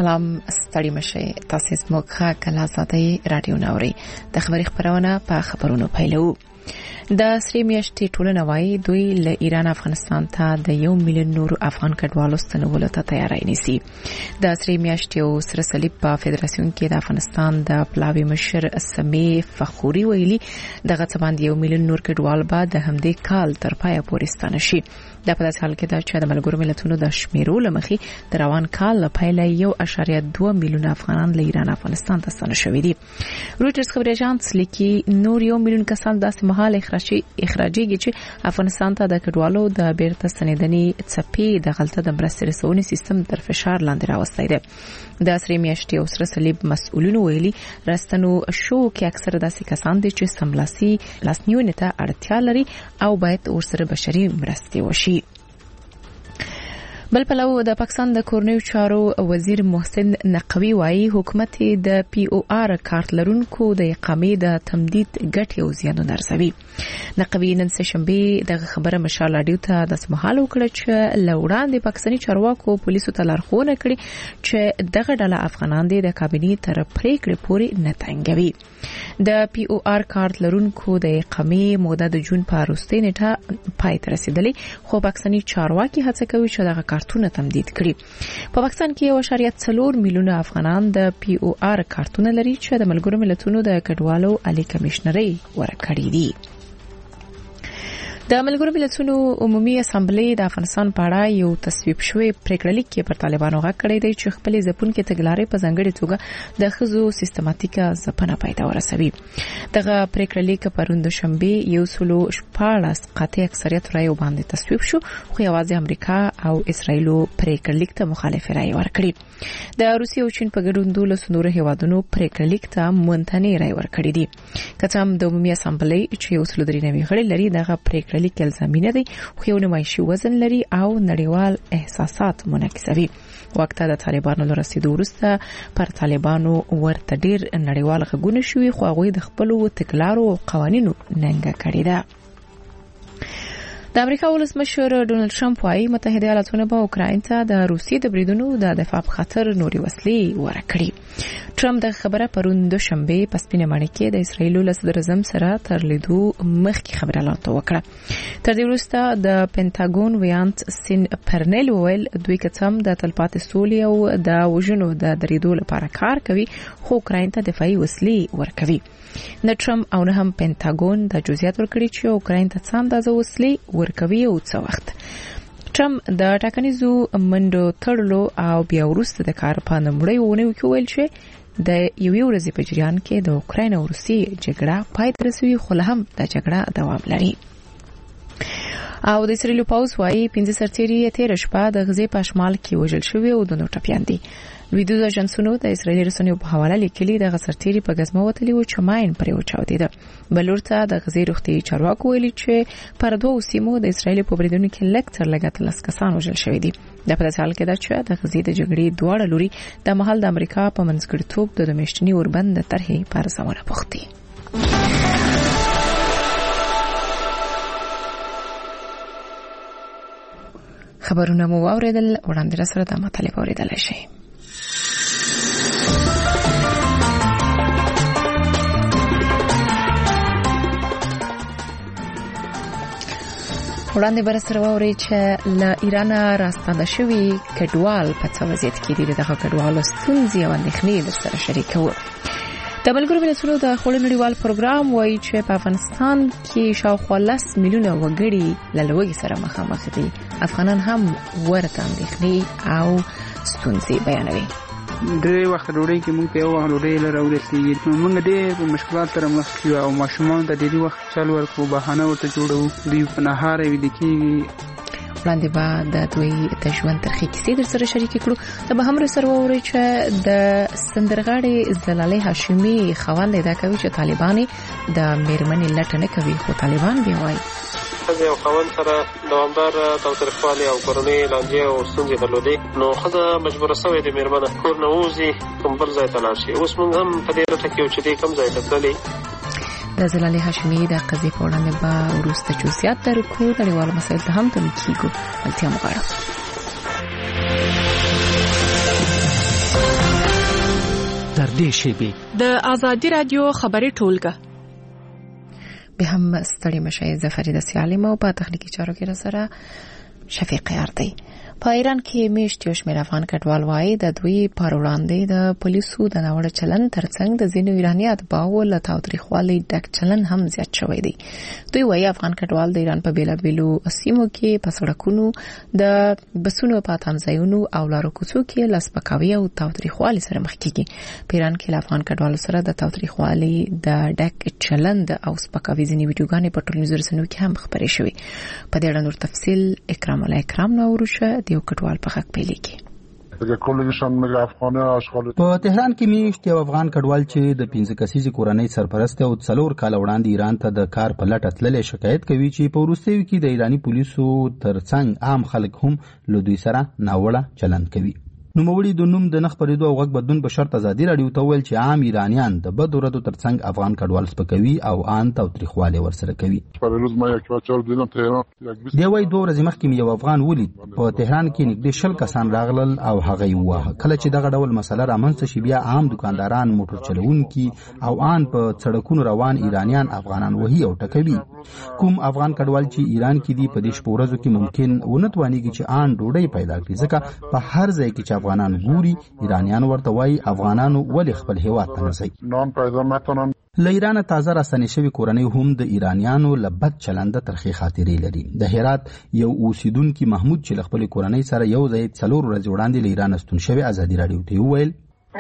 سلام ستړي مشه تاسو زموږ کله آزادۍ رادیو نوري د خبري خبرونه په خبرونو پیلو د سری میاشتې ټولنه وايي دوی له ایران افغانستان ته د 1 میلیون نور افغان کډوالو ستنولو ته تیاری نیسي د سری میاشتې او سره صلیب په فدراسیون کې د افغانستان د پلاوی مشر سمې فخوري ویلي دغه څه باندې 1 میلیون نور کډوال به د همدې کال تر پایه پورې ستانه شي د په داسې حال کې دا چې د ملګرو ملتونو د شمیرو لمخې د روان کال لپاره 1.2 میلیون افغانان له ایران افغانستان ته ستانه شوي دي رويټرز خبري اژانس لیکي نور 1 میلیون کسان داسې مهال اخراجيږي چې افغانستان ته د کډوالو د بیرته ستنیدنې څپې د غلطه د مرستې رسونې سیستم تر فشار لاندې راوستي دي د سری میاشتې او سره صلیب مسؤلینو ویلي راستنو شو کې اکثره داسې کسان دي چې سملاسي لاسنیونې ته اړتیا لري او باید ورسره بشري مرستې وشي بل پلو د پاکستان د کورنیو چارو وزیر محسن نقوی وايي حکومت د پی او آر کارت لرونکو د اقامې د تمدید ګټې او زیانونه ارزوي نقوی نن سهشنبه د خبره مشال اډیو ته د سمحال وکړه چې لوړان د پاکستاني چارواکو پولیسو ته لارښوونه کړې چې دغه ډله افغانان د کابینې تر پریکړې پورې نه تنګوي د پی او آر کارت لرونکو د اقامې موده د جون په وروستۍ نیټه پای ته رسیدلې خو پاکستاني چارواکي هڅه کوي چې دغه کارتونه تمدید کړي په پاکستان کې 1.4 میلیون افغانان د پی او آر کارتونه لري چې د ملګرو ملتونو د کډوالو عالی کمشنري ورکړي دي د ملګرو ملتونو عمومي اسامبلې د افغانستان په اړه یو تصویب شوی پریکړه لیک کې پر طالبانو غږ کړی دی چې خپل ځپونکو تګلارې په ځانګړي توګه د خزو سیستماتیکه ځپنه پیدا ورسوي دغه پریکړه لیک پرون د شنبه یو سلو شپاړس قاطع اکثریت رائے باندې تصویب شو خو یوازې امریکا او اسرایل پریکړه لیک ته مخالفت رائے ورکړي د روسیې او چین په ګډون د نورو هیوادونو پریکړه لیک ته منتنې رائے ورکړي دي کچم د عمومي اسامبلې چې یو سلو درې نوي غړي لري دغه پریکړه لیک الزامي نه دي خو یو نمایشي وزن لري او نړیوال احساسات منعکسوي وخت د طالبانو له رسیدو وروسته پر طالبانو ورته ډیر نړیوال غږونه شوي خو هغه د خپل تکلارو او قوانینو ننګه کړی ده د امریکا ولسمشر ډونالد ټرمپ وايي متحده ایالاتونه به اوکراین ته د روسیې د بریدونو د دفاع په خاطر نوري وسلې ورکړي ټرمپ د خبره پرون د شنبه په سپینه ماڼۍ کې د اسرایل له صدر اعظم سره تر لیدو مخکې خبره لاته وکړه تر دې وروسته د پینټاګون ویانت سین پرنل ویل دوی کتم د تلپاتې سولې او د وژنو د دریدو لپاره کار کوي خو اوکراین ته دفاعي وسلې ورکوي نه ټرمپ او نه هم پینټاګون د جزئیات ورکړي چې اوکراین ته څه اندازه وسلې ورکوي او څه وخت ټرمپ د ټاکنیزو منډو تړلو او بیا وروسته د کار په نمړې ونه ویل چې د یوې ورځې په جریان کې د اوکراین او روسیې جګړه پای ته رسوي خو له هم د جګړه دوام لري او د اسرایل پاوز وايي 15 سرتیري تیر شپه د غزې په شمال کې وژل شوی او د نو ټپيان دي ویډیو د اژانسونو د اسرایلی رسنیو په حواله لیکلي د غسرتيري په غزمه وتلی او چماین پرې وچاودي ده بلورته د غزې روغتي چارواکو ویلي چې پر دوه سیمو د اسرایلی په بریدونو کې لکتر لګات لس کسان وژل شوی دي د په حال کې دا چې د غزې د جګړې دواړه لوري د محل د امریکا په منځګړیتوب د میاشتنی اوربند طرحې پر ځمانه پوښتي خبرونه مو اوریدل وړاندې سره د مطالب اوریدل شي وړاندې بر سره ووري چې ل ایران راستنه شوی کډوال په څه وضعیت کې دي دغه کډوال ستونزې او اندېښنې د سره شریکو د ملګرو ملتونو د خړو نړیوال پروګرام وایي چې په افغانستان کې شاوخوا 10 میلیونه وګړي له لوږې سره مخامخ دي افغانان هم ورته اندېښنې او ستونزې بیانوي ډېر وخت ډوډۍ کې مونږ یو وخت ډوډۍ لرو ورسېږي مونږ ډېر مشکلات سره مخ یو او ماشومان د ډېری وخت چل ورکو بهانه ورته جوړو دوی په نهار ویل کېږي وړاندې به د دوی د ژوند ترخې کیسې در سره شریک کړو ته به هم سره ووري چې د سندرغاړي زلالې هاشمي خوال دا کوي چې طالبان د میرمنې لټ نه کوي خو طالبان به وایي خزه او خوان سره دوامدار تاوتریخوالی او کورنۍ لانجې او ستونزې درلودې نو خزه مجبوره شوې د میرمنه کور نه وځي کوم بل ځای ته لاړ شي اوس موږ هم په دې رټه کې یو چې دې کوم ځای ته تللې د زلالې هاشمي د قضیې په وړاندې به وروسته جزئیات درکړو نړیوالو مسایلو ته هم تمکیږو التیا مغاړو نږدې شیبې د ازادي رادیو خبري ټولګه به هم ستړي مشه ظفر د سیالم او په تخنیکی چارو کې سره شفیق یاردی. په ایران کې میشت یو شمېر افغان کډوال وایي د دوی پر وړاندې د پولیسو د ناوړه چلند ترڅنګ د ځینو ایراني اتباعو له تاوتریخوالي ډک چلند هم زیات شوی دی. دوی وایي افغان کډوال د ایران په بیلابیلو سیمو کې په سړکونو د بسونو په تمځایونو او لارو کوڅو کې له سپکاوي او تاوتریخوالي سره مخ کیږي. په ایران کې افغان کډوالو سره د تاوتریخوالي د ډک چلند او سپکاوي ځینې ویډیوګانې په ټولنیزو رسنیو کې هم خپرې شوې. په دې اړه نور تفصیل اکرام الله اکرام نوروشه یو کډوال په حق پیلې کې. په تهران کې میشت یو افغان کډوال چې د 15 کسیزې کورنۍ سرپرست او 4 کال وړاندې ایران ته د کار په لټه تللې شکایت کوي چې په وروستیو کې د ایرانی پولیسو ترڅنګ عام خلک هم له دوی سره ناوړه چلند کوي. نوموړي د نوم د نخ پرېدو او غږ بدلون په شرط ازادي راډیو ته ویل چې عام ایرانیان د بد ردو ترڅنګ افغان کډوال سپکوي او ان تاوتریخواله ورسره کوي. دی وايي 2 ورځې مخکې یو افغان ولید په تهران کې نږدې 20 کسان راغلل او هغه یې ووهه. کله چې دغه ډول مسله رامنځته شي بیا عام دکانداران موټر چلوونکي او ان په سړکونو روان ایرانیان افغانان وهي او ټکوي. کوم افغان کډوال چې ایران کې دی په دې شپورزو کې ممکن ونتوانیږي چې ان ډوډۍ پیدا کړي ځکه په هر ځای کې افغانان ګوري ایرانیان ورته وایي افغانانو ولې خپل هیواد ته نه ځي. له ایران تازه راستنې شوی کورنۍ هم د ایرانیانو له بد چلند ترخې خاطرې لري. د هرات یو اوسیدونکي محمود چې له خپل کورنۍ سره یو ځای 4 ورځې وړاندې له ایران ستون شوی ازادي راډیو ته وویل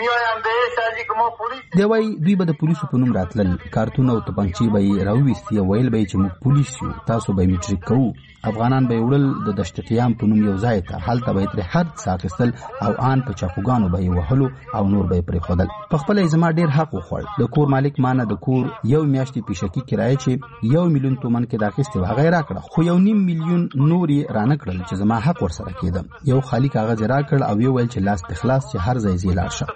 دی وايي دوی به د پولیسو په نوم راتلل، کارتونه او توپنچې به یې راوویستې او ویل به یې چې موږ پولیس یو، تاسو به میټریک کوو. افغانان به یې وړل د دشت قیام په نوم یو ځای ته، هلته به یې ترې هر څه اخیستل او ان په چاقوګانو به یې وهلو او نور به یې پرېښودل. پخپله یې زما ډېر حق وخوړ. د کور مالک مانه د کور 1 میاشتې پیشکي کرایه چې 1 میلیون تومن کې د اخیستې وه هغه یې راکړه، خو 1.5 میلیون نور یې رانه کړل چې زما حق ورسره کېده. یو خالي کاغذ یې راکړ او یې ویل چې لاس دې خلاص چې هر ځای ځې لاړ شه.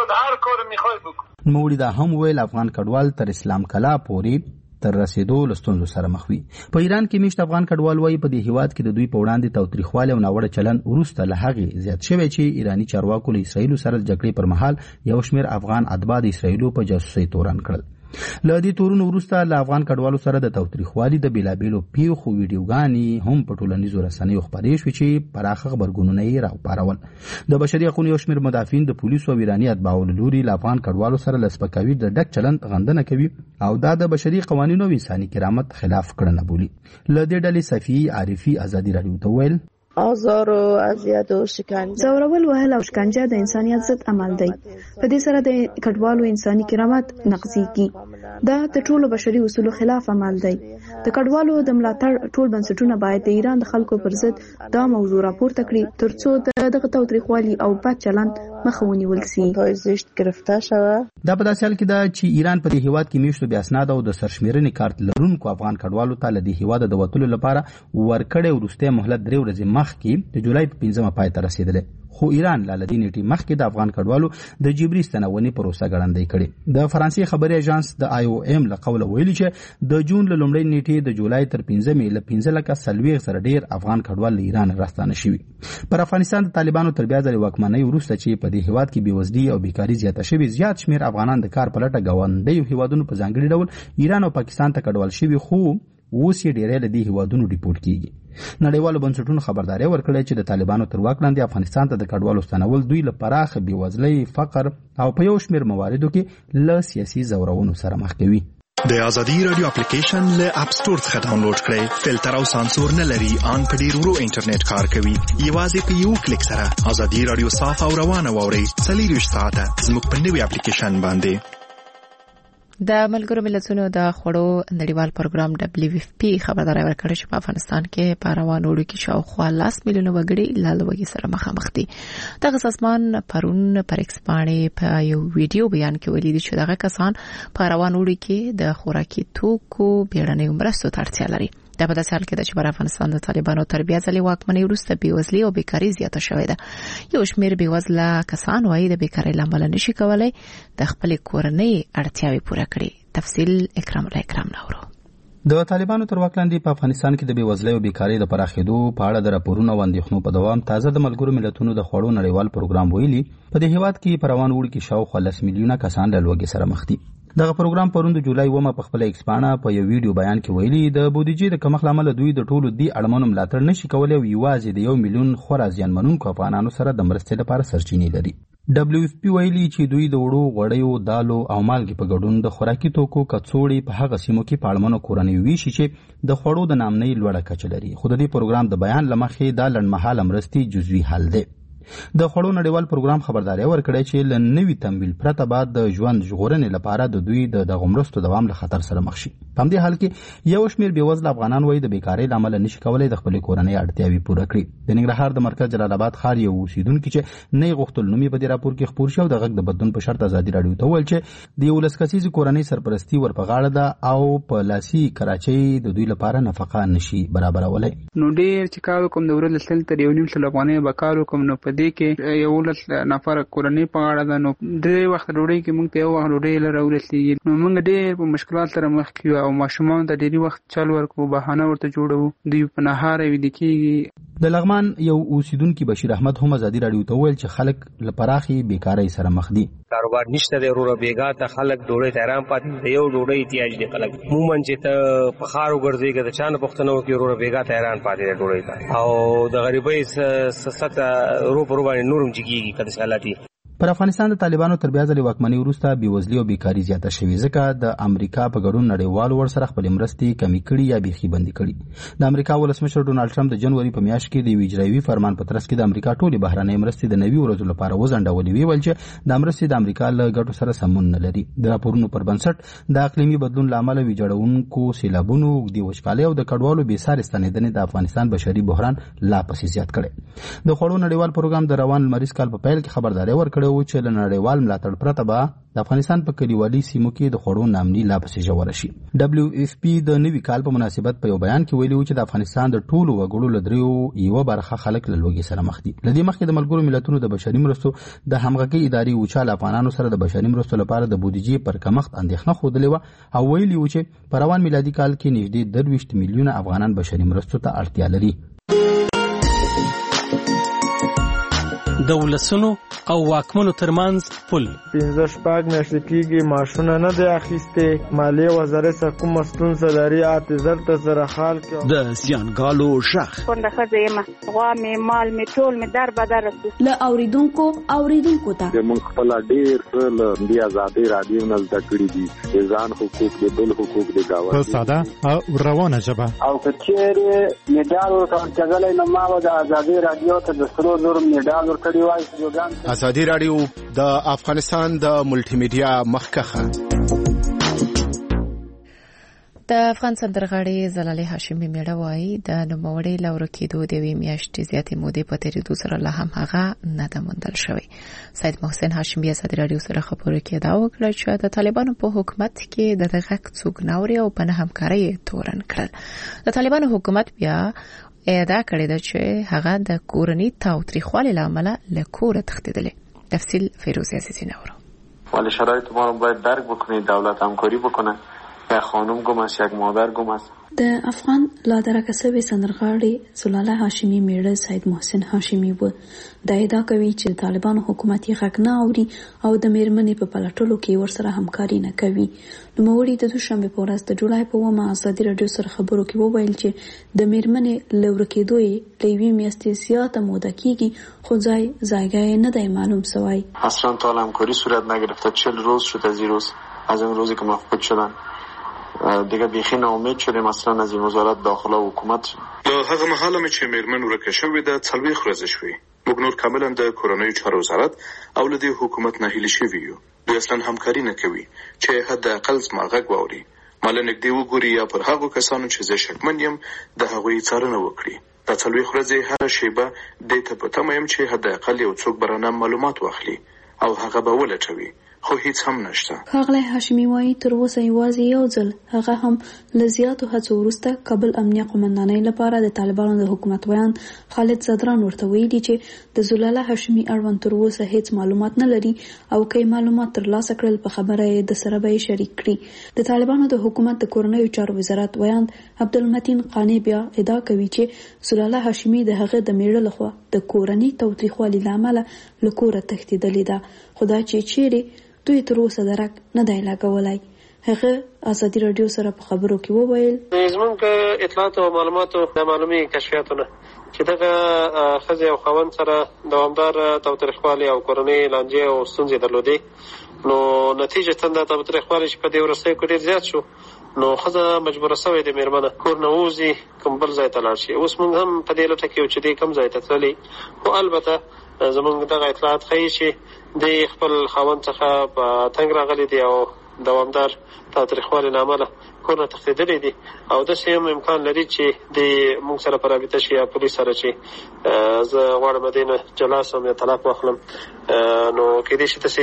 نوموړي دا هم ویل افغان کډوال تر اسلام کلا پورې تر رسیدو له ستونزو سره مخ وي. په ایران کې میشت افغان کډوال وایي په دې هیواد کې د دوی په وړاندې تاوتریخواله او ناوړه چلند وروسته له هغې زیات شوی چې ایرانی چارواکو له اسرائیلو سره جګړې پر مهال یو شمېر افغان اتباع د اسرائیلو په جاسوسۍ تورن کړل. له دې تورونو وروسته له افغان کډوالو سره د تاوتریخوالي د بیلابیلو پیښو ویډیوګانې هم په ټولنیزو رسنیو خپرې شوې چې پراخه غبرګونونه یې راوپارول. د بشري حقوقو یو شمېر مدافعین د پولیسو او ایراني اتباعو له لوري له افغان کډوالو سره له سپکاوي د ډک چلند غندنه کوي او دا د بشري قوانینو او انساني کرامت خلاف کړنه بولي. له دې ډلې صفیه عارفي ازادي راډیو ته ویل آزار و اذیت و شکنجه زورول وهل او شکنجه د انسانیت ضد عمل دی. په دې سره د کډوالو انساني کرامت نقضیږي. دا د ټولو بشري اصولو خلاف عمل دی. د کډوالو د ملاتړ ټول بنسټونه باید د ایران د خلکو پر ضد دا موضوع راپورته کړي ترڅو دغه تاوتریخوالي او بد چلند مخه ونیول شي. پایزشت گرفته شوه. دا په داسې حال کې ده چې ایران په دې هیواد کې میشتو بې اسناده او د سرشمیرنې کارت لرونکو افغان کډوالو ته له دې هیواده د وتلو لپاره ورکړی وروستی مهلت 3 ورځې مخکې د جولای په 5مه پای ته رسېدلی. خو ایران له دې نیټې مخکې د افغان کډوالو د جبري ستنونې پروسه ګړندۍ کړې. د فرانسې خبري اژانس د IOM له قوله ویلي چې د جون له لومړۍ نیټې د جولای تر 5مې له 15,000 ډېر افغان کډوال له ایران راستانه شوي. پر افغانستان د طالبانو تر بیا ځلې واکمنۍ وروسته چې په دې هیواد کې بېوزلي او بیکاري زیاته شوې، زیات شمېر افغانان د کار په لټه ګاونډیو هیوادونو په ځانګړي ډول ایران او پاکستان ته کډوال شوي، خو اوس یې ډېری له دې هیوادونو ریپورټ کیږي. نړیوالو بنسټونو خبرداری ورکړی چې د طالبانو تر واک لاندې افغانستان ته د کډوالو ستنول دوی له پراخه بېوزلۍ، فقر او په یو شمېر مواردو کې له سیاسي ځورونو سره مخ کوي. د ازادي رادیو اپلیکیشن له اپ سټور څخه ډاونلوډ کړئ. فلټر او سانسور نه لري، ان په ډیر ورو انټرنیټ کار کوي. یوازې په یو کلیک سره ازادي رادیو صاف او روانه واورئ. 24 ساعته زموږ په نوي اپلیکیشن باندې. د ملګرو ملتونو د خوړو نړیوال پروګرام WFP خبرداری ورکړه چې په افغانستان کې په روانو وړو کې شاوخوا 10 میلیونه وګړي له لوږې سره مخامخ دي. دغه سازمان پرون پر ایکس باندې په یو ویډیو بیان کې ویلي چې دغه کسان په روانو وړو کې د خوراکي توکو بیړنۍ مرستو ته اړتیا لري. دا په داسې حال کې ده چې پر افغانستان د طالبانو تر بیا ځلې واکمنۍ وروسته بېوزلي او بیکاري زیاته شوې ده. یو شمېر بېوزله کسان وایي د بیکارۍ له امله نشي کولی د خپلې کورنۍ اړتیاوې پوره کړي. تفصیل اکرام الله اکرام نورو. د طالبانو تر واک لاندې په افغانستان کې د بېوزلۍ او بیکارۍ د پراخېدو په اړه د راپورونو او اندېښنو په دوام تازه د ملګرو ملتونو د خوړو نړیوال پروګرام ویلي په دې هېواد کې په روان اوړي کې شاوخوا 10 میلیونه کسان له لوږې سره مخ دي. دغه پروګرام پرون د جولای 1 په خپل ایکس پاڼه په یو ویډیو بیان کې ویلي د بودیجې د کمښت له امله دوی د ټولو دې اړمنو ملاتړ نشي کولی او یوازې د 1 میلیون خورا زیانمنونکو افغانانو سره د مرستې لپاره سرچینې لري. WFP ویلي چې دوی د وړو غوړیو دالو او مالګې په ګډون د خوراکي توکو کڅوړې په هغه سیمو کې په اړمنو کورنیو ویشي چې د خوړو د نامنۍ لوړه کچه لري. خو د دې پروګرام د بیان له مخې دا لنډمهاله مرستې جزوي حل دی. د خوړو نړیوال پروګرام خبرداري ورکړی چې له نوي تمویل پرته بعد د ژوند ژغورنې لپاره د دوی د دغو مرستو دوام له خطر سره مخ شي. په همدې حال کې یو شمېر بېوزله افغانان وایي د بیکارۍ له امله نشي کولی د خپلې کورنۍ اړتیاوې پوره کړي. د ننګرهار د مرکز جلال آباد ښار یو اوسیدونکي چې نه یې غوښتل نوم یې په دې راپور کې خپور شي او د غږ د بدلون په شرط ازادي راډیو ته وویل چې د 11 کسیزې کورنۍ سرپرستي ور په غاړه ده او په لاسي کراچۍ د دوی لپاره نفقه نشي برابرولی. نو ډېر چې کار وکړم د ورځې سل تر 1.5 افغانۍ به کار وکړم نو په دې کې یو 11 نفر کورنۍ په غاړه ده. نو ډېر وخت ډوډۍ کې موږ ته یو وخت ډوډۍ له راورسېږي نو موږ ډېر په مشکلات سره مخ کیږو او ماشومانو ته ډېری وخت چل ورکړو بهانه ورته جوړوو دوی په نهاره ویده کېږي. د لغمان یو اوسیدونکي بشیر احمد هم ازادي راډیو ته وویل چې خلک له پراخې بیکارۍ سره مخ دي. کاروبار نشته دی وروره بیګا ته خلک ډوډۍ ته حیران پاتې دي. یو ډوډۍ احتیاج دی خلک عموما چې ته په ښار وګرځېږې د چا نه پوښتنه وکړې وروره بیګا ته حیران پاتې دی ډوډۍ ته او د غریبۍ سطح رو پر رو باندې نور هم جګېږي که داسې حالات وي. پر افغانستان د طالبانو تر بیا ځلې واکمنۍ وروسته بېوزلي او بیکاري زیاته شوې ځکه د امریکا په ګډون نړیوالو ورسره خپلې مرستې کمې کړي یا بیخي بندي کړي. د امریکا ولسمشر ډونالډ ټرمپ د جنوري په میاشت کې د یو اجرایوي فرمان په ترڅ کې د امریکا ټولې بهرنۍ مرستې د 90 ورځو لپاره وځنډولې. ویل چې د مرستې د امریکا له ګټو سره سمون نه لري. د راپورونو پر بنسټ د اقلیمي بدلون له امله ویجاړونکو سیلابونو اوږدې وچکالۍ او د کډوالو بېسارې ستنېدنې د افغانستان بشري بحران لا پسې زیات کړی. د خوړو نړیوال پروګرام د روان لمریز کال په پیل کې خبرداری ورکړی و چې له نړیوال ملاتړ پرته به د افغانستان په کلیوالي سیمو کې د خوړو نامني لا پسې ژوره شي. WFP د نوي کال په مناسبت په یو بیان کې ویلي و چې د افغانستان د ټولو وګړو له دریو یوه برخه خلک له لوږې سره مخ دي. له دې مخکې د ملګرو ملتونو د بشري مرستو د همغږۍ ادارې اوچا له افغانانو سره د بشري مرستو لپاره د بودیجې پر کمښت اندېښنه ښودلې وه او ویلي و چې په روان میلادي کال کې نږدې 23 میلیونه افغانان بشري مرستو ته اړتیا لري. د ولسونو او واکمنو ترمنځ پل 15 میاشتې کېږي معاشونه نه دی اخیستې. مالیې وزارت څخه کومه ستونزه لري اعتذار ته سره حال کې د زیانګالو غږ کونډه ښځه یم غوا مې مال مې ټول مې در بدر له اوریدونکو ته موږ خپل ډېر څه له دې ازادۍ راډیو نه زده کړي دي. د ځان حقوق د بل حقوق د ګاونډي په ساده او روانه ژبه او که چېرې مډال ورکول کېدلی نو ما به د ازادۍ راډیو ته د 100,000 مډال ورکړی وای. ازادي راډیو د افغانستان د ملټي میډیا مخکخه. د افغان سندرغاړي زلالې هاشمي میړه وایي د نوموړي له ورکېدو د یوې میاشتې زیاتې مودې په تېرېدو سره لا هم هغه نه ده موندل شوی. سید محسن هاشمي ازادي راډیو سره خبرو کې ادعا وکړه چې د طالبانو په حکومت کې د غږ څوک نه اوري او په نه همکارۍ تورن کړل. د طالبانو حکومت بیا ادعا کړې ده چې هغه د کورنۍ تاوتریخوالي له امله له کوره تښتېدلی. تفصیل فیروز عزیزی نورو. ولی شرایط ما رو باید درک بکنید، دولت همکاری بکنه. یک خانم گم است، یک مادر گم است. د افغان لادرکه سوي سندرغاړي زلاله هاشمي میړه سید محسن هاشمي و د ادعا کوي چې طالبانو حکومت یې غږ نه اوري او د میرمنې په پلټلو کې ورسره همکاري نه کوي. نوموړي د دوشنبه په ورځ د جولای په 1 ازادي راډیو سره خبرو کې وویل چې د میرمنې له ورکېدو یې له یوې میاشتې زیاته موده کېږي خو ځایګی نه دی معلوم سوی. اصلا تا همکاری صورت نگرفته. 40 روز شد از این روز، از اون روزی که مفقود شدن دیگه بیخی ناامید شدیم اصلا از این وزارت داخله و حکومت. هغه مهاله چې میرمن ورکه شوې ده 40 ورځې شوې. موږ نور کاملا د کورنۍ چارو وزارت او له دې حکومت نه هیله شوي یو. دوی اصلا همکاري نه کوي چې حد اقل زما غږ واوري. ماله نږدې وګوري یا پر هغو کسانو چې زه شکمن یم د هغوی څارنه وکړي. دا 40 ورځې هر شیبه دې ته په تمه یم چې حد اقل یو څوک برانه معلومات واخلي او هغه به ولټوي خو هیڅ هم نشته. ښاغلی هاشمي وایي تر اوسه یوازې یو ځل هغه هم له زیاتو هڅو وروسته کابل امنیه قومندانۍ لپاره د طالبانو د حکومت ویان خالد زدران ورته ویلي چې د زلاله هاشمي اړوند تر اوسه هیڅ معلومات نه لري او که معلومات ترلاسه کړل په خبره یې د سره به شریک کړي. د طالبانو د حکومت د کورنیو چارو وزارت ویان عبدالمتین قانی بیا ادعا کوي چې زلاله هاشمي د هغه د میړه لخوا د کورنۍ تاوتریخوالي له امله له کوره تښتېدلې ده، خو دا چې چیرې دوی تر اوسه درک نه دی لګولی. هغه ازادي راډیو سره په خبرو کې وویل زموږ اطلاعات او معلوماتو د معلومي کشفیاتونه چې دغه ښځې او خاوند سره دوامدار تاوتریخوالي او کورنۍ لانجې او ستونزې درلودې، نو نتیجه د تاوتریخوالي چې په دې وروستیو کې ډېر زیات شو، نو ښځه مجبوره شوې ده مېرمنه کور نه ووځي، کوم بل ځای ته لاړ شي. اوس موږ هم په دې لټه کې یو چې دې کوم ځای ته تللې، خو البته زموږ دغه اطلاعات ښیي چې د خپل خاوند څخه په تنګ راغلی دی او دوامدار تاوتریخوالي له امله کور نه تښتېدلی دي، او داسې هم امکان لري چې د موږ سره په رابطه شي یا پولیس سره چې زه غواړم دې نه جلا شم یا طلاق واخلم، نو کېدای شي داسې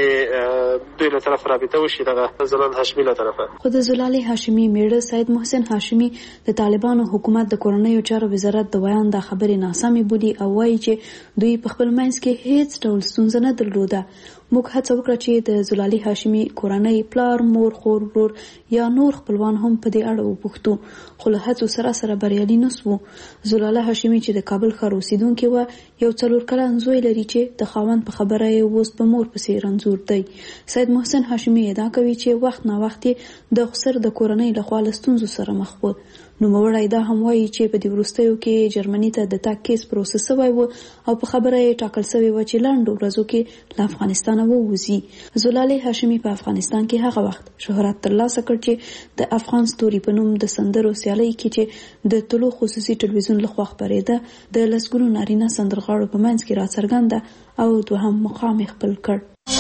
دوی له طرفه رابطه وشي دغه زلال هاشمي له طرفه. خو د زلال هاشمي میړه سید محسن هاشمي د طالبانو حکومت د کورنیو چارو وزارت د بیان د خبرې ناسمې بولي او وایي چې دوی په خپل منځ کې هیڅ ډول ستونزه نه درلوده. موږ هڅه وکړه چې د زلالي هاشمي کورنۍ پلار، مور، خور، ورور یا نور خپلوان هم په دې اړه وپوښتو، خو له هڅو سره بریالي نه سوو. زلاله هاشمي چې د کابل ښار اوسیدونکې وه، یو 4 کلن زوی لري چې د خاوند په خبره یې اوس په مور پسې رنځور دی. سید محسن هاشمي ادعا کوي چې وخت نا وخت د خسر د کورنۍ لخوا له ستونزو سره مخ و. نوموړی دا هم وایي چې په دې وروستیو کې جرمني ته د تګ کیس پروسس شوی و او په خبره یې ټاکل شوی و چې لنډو ورځو کې له افغانستانه ووځي. زلاله هاشمي په افغانستان کې هغه وخت شهرت ترلاسه کړ چې د افغان ستوري په نوم د سندرو سیالۍ کې چې د طلوع خصوصي ټلویزیون لخوا خپرېده د لسګونو نارینه سندرغاړو په منځ کې راڅرګنده او دوهم مقام خپل کړ.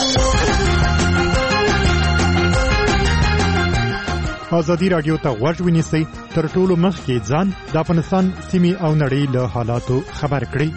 ازادي راډیو ته غوږ ونیسئ، تر ټولو مخکې ځان د افغانستان سیمې او نړۍ له حالاتو خبر کړئ.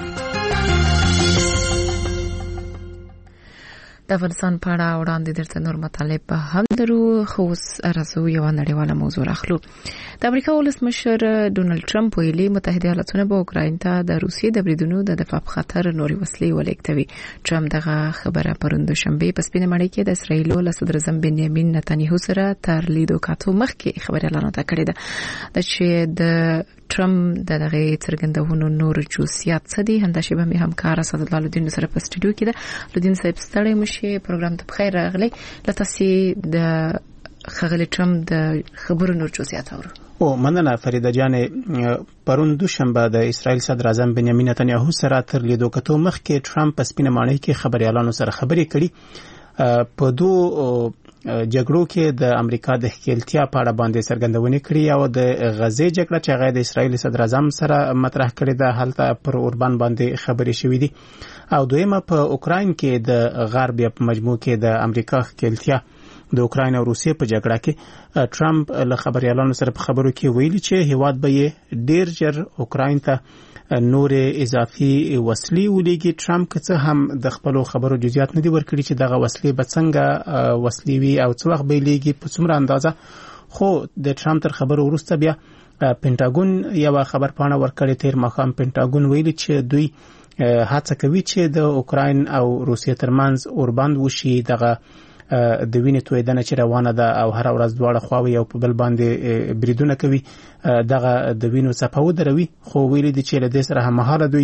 د افغانستان په اړه وړاندې درته نور مطالب هم درو، خو اوس راځو یوه نړیواله موضوع راخلو. د امریکا ولسمشر ډونالد ټرمپ ویلي متحده ایالاتونه به اوکراین ته د روسیې د بریدونو د دفاع په خاطر نورې وسلې ولېږدوي. ټرمپ دغه خبره پرون دوشنبه په سپینه ماڼۍ کې د اسراییل له صدر اعظم بنیامین نتانیاهو سره تر لیدو کاتو مخکې خبره اعلان کړې ده چې د ټرمپ دغه څرګندونو نور جزئیات څه دي. همداشبه مې همکار اسد الله لودین سره په سټوډیو کې ده. لودین صاحب ستړی مشه، پروګرام ته بخیر راغلی. لته سي د خغلی ټرمپ د خبرو نور جزئیات اورو. مننه فریده جان. پرون دوشنبه د اسرائیل صدر اعظم بنیامین نتانیاهو سره تر لیدو کتو مخکې ټرمپ په سپینه ماڼۍ کې خبريالانو سره خبرې کړي. په دوه جګړو کې د امریکا د ښکېلتیا په اړه باندې څرګندونې کړې او د غزې جګړه چې هغه د اسرائیل صدر اعظم سره مطرح کړې ده هلته پر اوربان باندې خبرې شوې دي، او دویمه په اوکراین کې د غرب په مجموع کې د امریکا ښکېلتیا د اوکراین او روسیې په جګړه کې. ټرمپ له خبريالانو سره په خبرو کې ویلي چې هیواد به ډیر ژر اوکراین ته نور اضافي وسلې ولېږي. ټرمپ که څه هم د خپل خبرو جزئیات نه دي ورکړي چې دغه وسلې به څنګه وسلې وي او څه وخت به لېږي په څومره اندازه، خو د ټرمپ تر خبرو وروسته بیا پینټاګون یو خبر پاڼه ورکړې. تیر ماښام پینټاګون ویلي چې دوی هڅه کوي چې د اوکراین او روسیې ترمنځ اوربند وشي، دغه د وینې تویدنه چې روانه ده او هر ورځ دواړه خواوې او په بل باندې بریدونه کوي، دغه د وینو څپه ودروي. خو ویلي دي چې له دې سره هممهاله دوی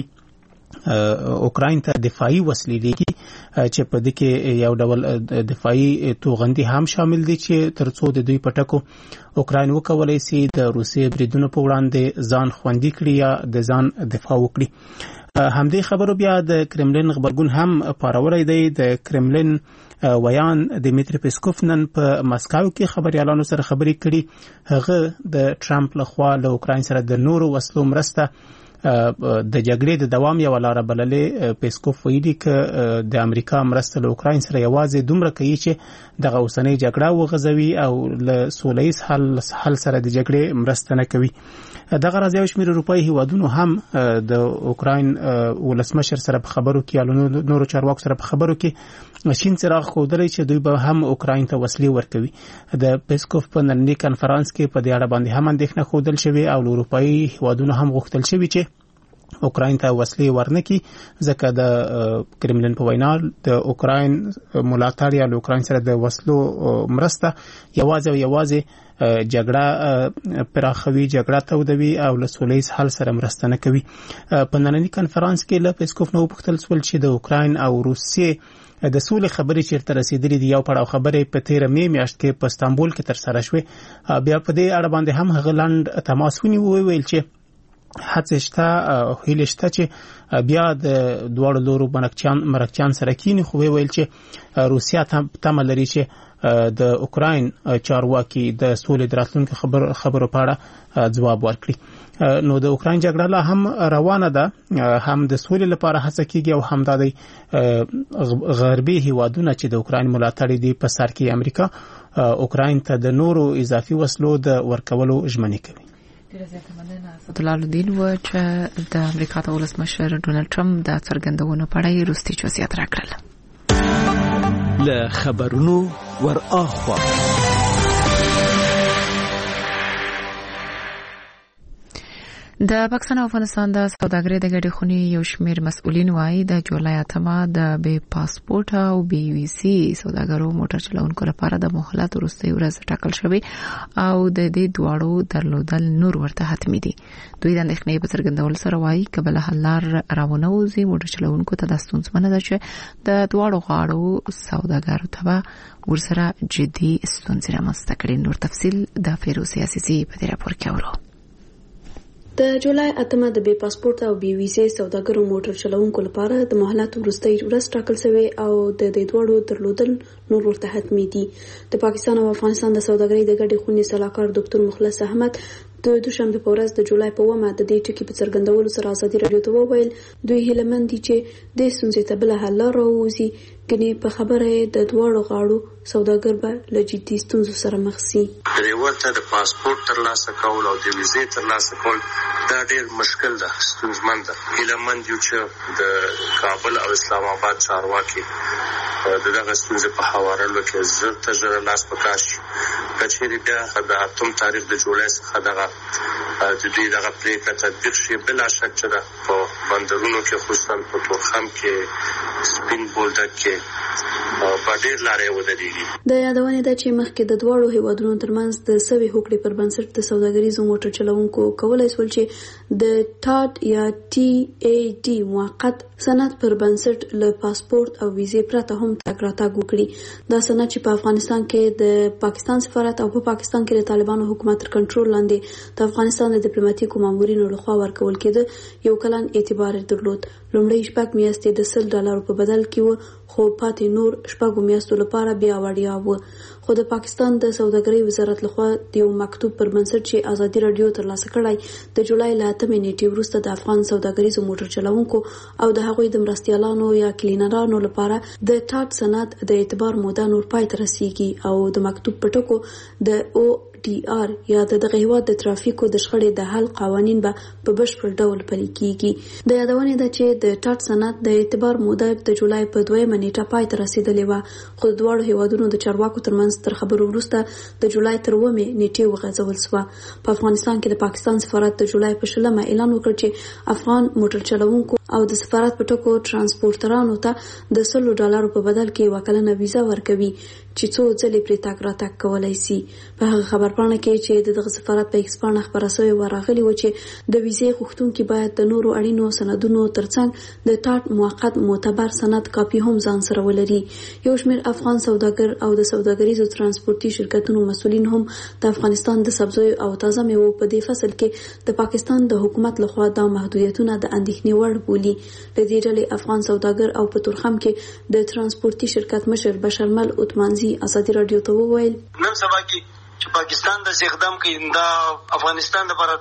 اوکراین ته دفاعي وسلې لېږي چې په دې کې یو ډول دفاعي توغندي هم شامل دي چې ترڅو د دوی پټکو اوکراین وکولای شي د روسیې بریدونو په وړاندې ځان خوندي کړي یا د ځان دفاع وکړي. همدې خبرو بیا د کرملین خبرګون هم پارولی دی. د کرملین ویان دمیتری پیسکوف نن په مسکو کې خبريالانو سره خبرې کړي. هغه د ټرمپ لخوا له اوکراین سره د نورو وسلو مرسته د جګړې د دوام یو لار بللې. پیسکوف ویلي ک د امریکا مرسته له اوکراین سره یوازې دومره کوي چې د اوسنۍ جګړه وغځوي او له سولهییز حل سره د جګړې مرسته نه کوي. دغه راځي او شمېر اروپایي هیوادونو هم د اوکراین ولسمشر سره په خبرو کې او نورو چارواکو سره په خبرو کې شین څراغ ښودلی چې دوی به هم اوکراین ته وسلې ورکوي. د پیسکوف په ننني کنفرانس کې په دې اړه باندې هم اندېښنه ښودل شوې او اروپایي هیوادونو هم غوښتل شوي چې اوکراین ته وسلې ورنکړي ځکه د کرملین په وینا د اوکراین ملاتړ یا له اوکراین سره د وسلو مرسته یوازې جګړه پراخوي، جګړه تودوي او له سولهییز حل سره مرسته نه کوي. په ننني کنفرانس کې له پیسکوف نو پوښتل شول چې د اوکراین او روسیې د سولې خبرې چیرته رسیدلې دي. یو پړاو خبرې په 13 می میاشت کې په استانبول کې تر سره شوې. بیا په دې اړه باندې هم هغه لاند تماس ونیو، ویل چې هڅه شته او هیله شته چې بیا د دواړو لورو مرکچیان سره کینی، خو ویل چې روسیا تمه لري چې د اوکراین چارواکي د سولې د راتلونکو خبرو په اړه ځواب ورکړي. نو د اوکراین جګړه لا هم روانه ده، هم د سولې لپاره هڅه کیږي او هم د غربي هیوادونو چې د اوکراین ملاتړ دي په سر کې امریکا اوکراین ته د نورو اضافي وسلو د ورکولو ژمنه کوي. اسدالله و چې د امریکا د ولسمشر ډونالد ټرمپ د څرګندونو په اړه وروستي جزئیات راکړل. له خبرونو ور اخوا د پاکستان او افغانستان د سوداګرۍ د ګډې خونې یو شمېر مسؤلین وايي د جولای 8 د بې پاسپورت او بي وي سي سوداګرو موټر چلونکو لپاره د مهلت وروستۍ ورځ ټاکل شوې او د دې دواړو درلودل نور ورته حتمي دي. دوی د اندېښنې په څرګندولو سره وايي کبل حل لار راونوځي موټر چلونکو ته د ستونزمنه ده چې د دواړو غاړو سوداګرو ته ورسره جدي ستونزې رامنځته کړي. نور تفصیل د فیروز عزیزي په دې راپور کې اورو. د جولای 8 د بې پاسپورت او بي وي سي سوداګرو موټر چلونکو لپاره د مهلت وروستۍ ورځ ټاکل شوې او د دې دوړو درلودل نور ورته حتمي دي. د پاکستان او افغانستان د سوداګرۍ د ګډې خونې صلاحکار ډاکټر مخلص احمد د دوشنبه په ورځ د جولای په 1 د دې ټکي په څرګندولو سره ازادي رادیو ته وویل دوی هیله مند دي چې د ستونزې ته بل حل راوځي، کني په خبره د دواړو غاړو سوداګر به له جدي ستونزو سره مخ شي. ورته د پاسپورت ترلاسه کول او د ویزې ترلاسه کول دا ډېر مشکل ده، ستونزمن ده. هیله مند یو چې د کابل او اسلام آباد چارواکي دغه ستونزې په هوارولو کې زر ته زر لاس پکار شي. کچېرې بیا د 8 تاریخ د جولای څخه دغه د دې دغه پریکړه تطبیق شي، بلا شک چې د بندرونو کې خصوصا په تورخم کې سپین بولدک کې په ډېر لارې ودرېږي. د یادونه ده چې مخکې د دواړو هیوادونو ترمنځ د سوي هوکړې پر بنسټ د سوداګریزو موټر چلونکو کولای شول چې د ټاټ یا ټي اي ډي موقت سند پر بنسټ له پاسپورت او ویزې پرته هم تګ راتګ وکړي. دا سند چې په افغانستان کې د پاکستان سفارت او په پاکستان کې د طالبانو حکومت تر کنټرول لاندې د افغانستان د ډیپلوماټیکو مامورینو لخوا ورکول کېده یو کلن اعتبار درلود. لومړی شپږ میاشتې د $10 په بدل کې و، خو پاتې نور شپږ میاشتو لپاره بیا وړیا و. خو د پاکستان د سوداګرۍ وزارت لخوا د یو مکتوب پر بنسټ چې ازادي رادیو ترلاسه کړی د جولای 8 نیټې وروسته د افغان سوداګریزو موټر چلونکو او د هغوی د مرستیالانو یا کلینرانو لپاره د ټاټ سند د اعتبار موده نور پای ته رسیږي او د مکتوب په ټکو د او ټي آر یا دغه هیواد د ترافیکو د شخړې د حل قوانین به په بشپړ ډول پلي کیږي. د یادونه ده چې د ټاټ سند د اعتبار موده د جولای په 2 نیټه پای ته رسیدلې و، خو د دواړو هیوادونو د چارواکو ترمنځ تر خبرو وروسته د جولای تر 9 نیټې وغځول شو. په افغانستان کې د پاکستان سفارت د جولای په 10 اعلان وکړ چې افغان موټر چلونکو او د سفارت په ټکو ترانسپورټرانو ته د $100 په بدل کې وکلنه ویزا ورکوي چې څو ځلې پرې تګ راتګ کولای شي. په هغه خبرپاڼه کې چې دغه سفارت په ایکسپانه خبره شوې ورغلي و چې د ویزې غوښتونکي باید د نورو اړینو سندونو ترڅنګ د ټاټ موقت معتبر سند کاپي هم ځان سره ولري. یو شمېر افغان سوداګر او د سوداګریزو ترانسپورتي شرکتونو مسؤلین هم د افغانستان د سبزیو او تازه میوو په دې فصل کې د پاکستان د حکومت لخوا د محدودیتونو د اندېښنې وړ بولي. د دې ډلې افغان سوداګر او په تورخم کې د ترانسپورتي شرکت مشر بشرمل عثمانزي ازادي رادیو ته وویل نن سبا کې چې پاکستان د اقدام کوي د افغانستان لپاره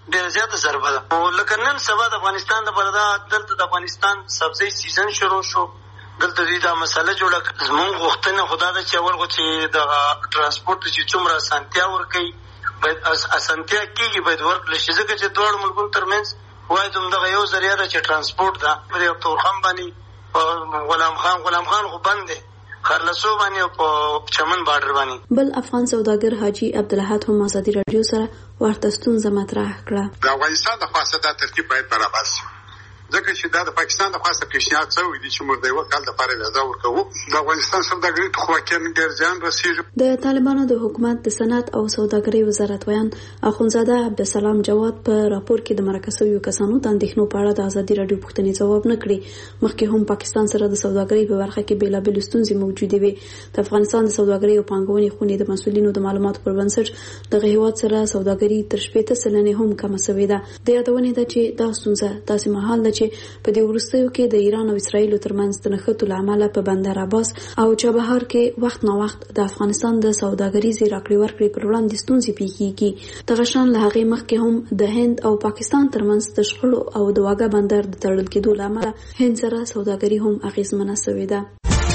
ډېر زیاته ضربه ده. او لکه نن سبا د افغانستان د بلدا دلته د افغانستان سبزی سیزن شروع شو، دلته دې دا مسله جوړه کړه. زموږ غوښتنه خدا ده چې اول چې د ترانسپورت چې څومره اسانتیا ورکوي باید اسانتیا کېږي، باید ورکړل شي، ځکه چې دواړو ملکونو ترمنځ واید همدغه یو ذریعه ده چې ترانسپورت ده. په تورخم باندې غلام خان خو بند دی، خرلسو باندې او په چمن بارډر باندې. بل افغان سوداګر حاجی عبدالحد هم ازادي رادیو سره ورته ستونزه مطرح کړه. د افغانستان د خاصه دا ترتیب باید برابر شي، ځکه چې دا د پاکستان د خاصه پیشنهاد شوی دی چې موږ د یو کال لپاره ویزا ورکوو. د افغانستان سوداګرۍ ته خو واقعا ډېر زیان رسېږي. د طالبانو د حکومت د صنعت او سوداګرۍ وزارت ویان اخونزاده عبدالسلام جواد په راپور کې د مرکه شویو کسانو د اندېښنو په اړه د ازادي رادیو پوښتنې ځواب نه کړي. مخکې هم پاکستان سره د سوداګرۍ په برخه کې بیلابېل ستونزې موجودې وي. د افغانستان د سوداګرۍ او پانګونې خونې د مسؤلینو د معلوماتو پر بنسټ دغه هیواد سره سوداګري تر 80% هم کمه شوې ده. د یادونې ده چې دا ستونزه داسې مهال ده چې په دې وروستیو کې د ایران او اسرائیل ترمنځ د نښتو له امله په بندر عباس او چابهار کې وخت نا وخت د افغانستان د سوداګریزې راکړې ورکړې پر وړاندې ستونزې پیښیږي. دغه شان له هغې مخکې هم د هند او پاکستان ترمنځ د شخړو او د واګه بندر د تړل کېدو له امله هند سره سوداګري هم اغېزمنه شوې ده.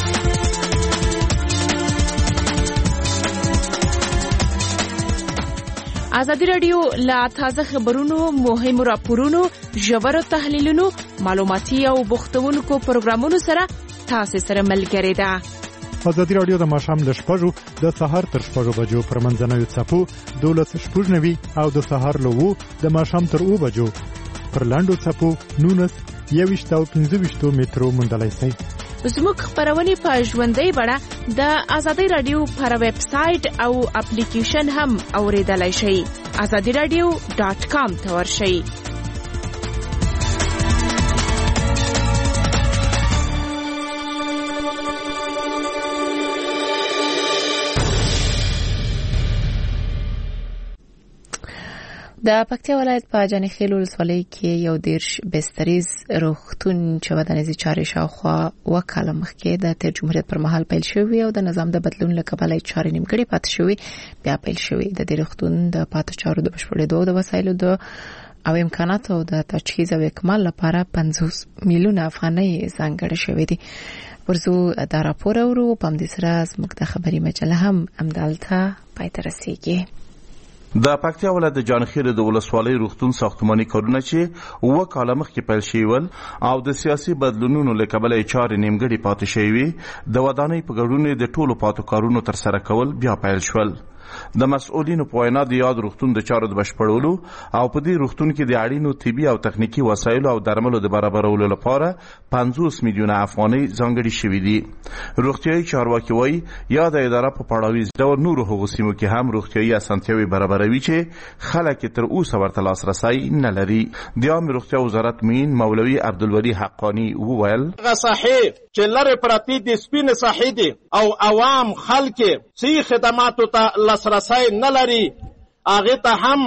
ازادي رادیو لا تازه خبرونو، مهمو راپورونو، ژورو تحلیلونو، معلوماتي او بوختونکو پروګرامونو سره تاسو سره ملګری ده. ازادي رادیو د ماښام له 6 د سهار تر 6 بجو پر منځنوي څپو 12:90 او د سهار له 2 د ماښام تر 2 بجو پر لاندو څپو 19 او 15 مترو موندلای شئ. زموږ خبرونه په ژوندۍ بڼه د ازادي رادیو پر ویب سټ او اپلیکیشن هم اوریدلای شئ. azadiradio.com ته ورشئ. د پکتیا ولایت په جانخیل ولسوالۍ کې یو دیرش بستریز روغتون چې ودانیزي چارې شاوخوا وکاله مخکې د تیر جمهوریت پر مهال پیل شوی او د نظام د بدلون له کبله چارې نیمګړې پاتې شوی بیا پیل شوی. د دې روغتون د پاتې چارو د بشپړېدو د وسایلو د او امکاناتو د تجهیز او اکمال لپاره 50 میلیون افغانۍ ځانګړې شوې دي. ورزو دا راپور اورو په همدې سره زموږ د خبري مجله هم همدلته پای ته رسیږي. د پکتیا ولایت د جانخیل د ولسوالۍ روغتون ساختماني کارونه چې وکاله مخکې پیل شوي ول او د سیاسي بدلونونو له کبله چارې نیمګړې پاتې شوي د ودانۍ په ګډون د ټولو پاتو کارونو تر سره کول بیا پیل شول. د مسؤلینو په وینا د یاد روغتون د چارو د بشپړولو او په دې روغتون کې د اړینو طبي او تخنیکی وسایلو او درملو د برابرولو لپاره 50 میلیون افغانۍ ځانګړي شوي دي. روغتیايي چارواکي وایي یاد اداره په پړاویز ډول نورو هغو سیمو کې هم روغتیايي اسانتیاوې برابروي چې خلک تر اوسه ورته لاسرسی نه لري. د عامه روغتیا وزارت مین مولوي عبدالولی حقانی وویل صحیح چې لره پراتی د سپین صحیح دي او عوام خلک صحیح خدماتو ته لاسرسی نه لري. هغه ته هم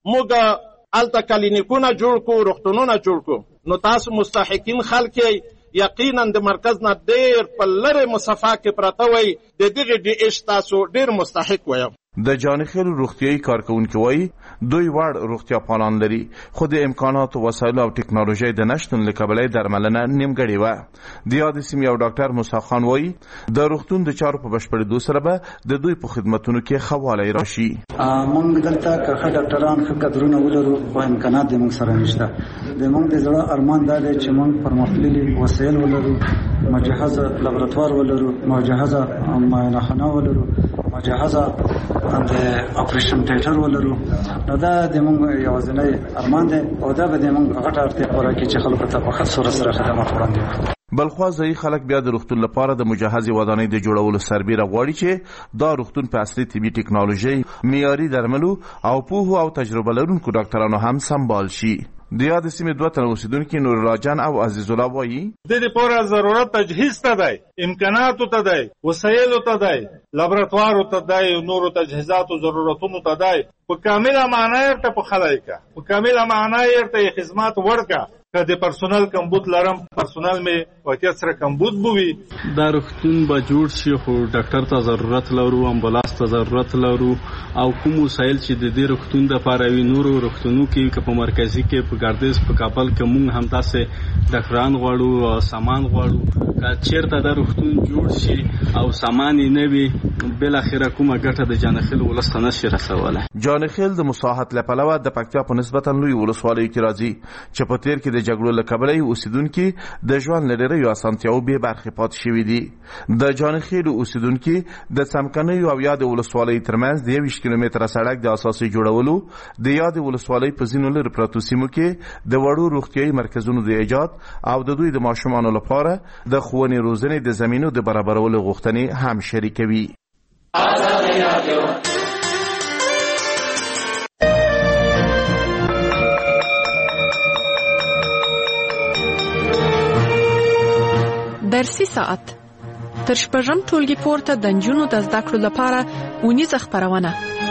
موږ الته کلینیکونه جوړ کو، روغتونونه جوړ کو. نو تاسو مستحقین خلک یقینا د مرکز نه ډیر په لره مسافه کې پراته وي، د دغه ډي اش تاسو ډیر مستحق وي. د جانخیل روغتیايي کارکونکو وایي دوی وړ روغتیا پالان لري خو د امکاناتو وسایلو او ټکنالوژي د نشتون له کبله درملنه نیمګړې وه. د یاد سیمې یو ډاکټر موسی خان وایي د روغتون د چارو په بشپړېدو سره به د دوی په خدمتونو کې ښه والی راشي. موږ دلته که ښه ډاکټران ښه کادرونه ولرو خو امکانات د موږ سره نشته. د موږ د زړه ارمان دا دی چې موږ پرمختللي وسایل ولرو، مجهزه لابراتوار ولرو، مجهزه معاینخانه ولرو، مجهزه د اپریشن تیټر ولرو. نو دا د موږ یوازینی ارمان دی او دا به د موږ غټه اړتیا پوره کړي چې خلکو ته په ښه صورت سره خدمات وړاندې کړي. بلخوا ځایي خلک بیا د روغتون لپاره د مجهزې ودانۍ د جوړولو سربیره غواړي چې دا روغتون په اصلي طبي ټکنالوژي، معیاري درملو او پوهو او تجربه لرونکو ډاکټرانو هم سمبال شي. د یاد سیمې دوه تنه اوسیدونکي نور الله جان او عزیز الله وایي د دې پوره ضرورت تجهیز ته دی، امکاناتو ته دی، وسایلو ته دی، لابراتوارو ته دی، نورو تجهیزاتو ضرورتونو ته دی. په کامله معنا ورته په خلای کا، په کامله معنا ورته خدمات ورکا. که د پرسونل کمبود لرم پرسونل می واقعیت سره کمبود بوي. دا روغتون به جوړ شي خو ډاکټر ته ضرورت لرو، امبولانس ته ضرورت لرو او کوم وسایل چې د دې روغتون د لپاره وي نورو روغتونو کې که په مرکزي کې په ګردیز په کابل کې مونږ هم تاسو ډاکټران غواړو، سامان غواړو. که چیرته دا روغتون جوړ شي او سامان یې نه وي بل اخره کومه ګټه د جانخیل ولسته نشي رسوله. جانخیل د مساحت لپاره د پکتیا په نسبتا لوی ولسوالۍ کې راځي چې په تیر کې د جګړو له کبله اوسیدونکو د ژوند لري یو اسانتیاو به برخه پات شوې دي. د جانخیل اوسیدونکو د سمکنۍ او یاد ولسوالۍ ترمنځ د 20 کیلومتره سړک د اساسي جوړولو د یاد ولسوالۍ په ځینو لري پروتو سیمو کې د وړو روغتيایي مرکزونو د ایجاد او د دوی د ماشومانو لپاره د ښوونې روزنې د زمینو د برابرولو غوښتنې هم شریکوي. درسي ساعت تر شپږم ټولګي پورته د نجونو د زده کړو لپاره اونیزه خپرونه.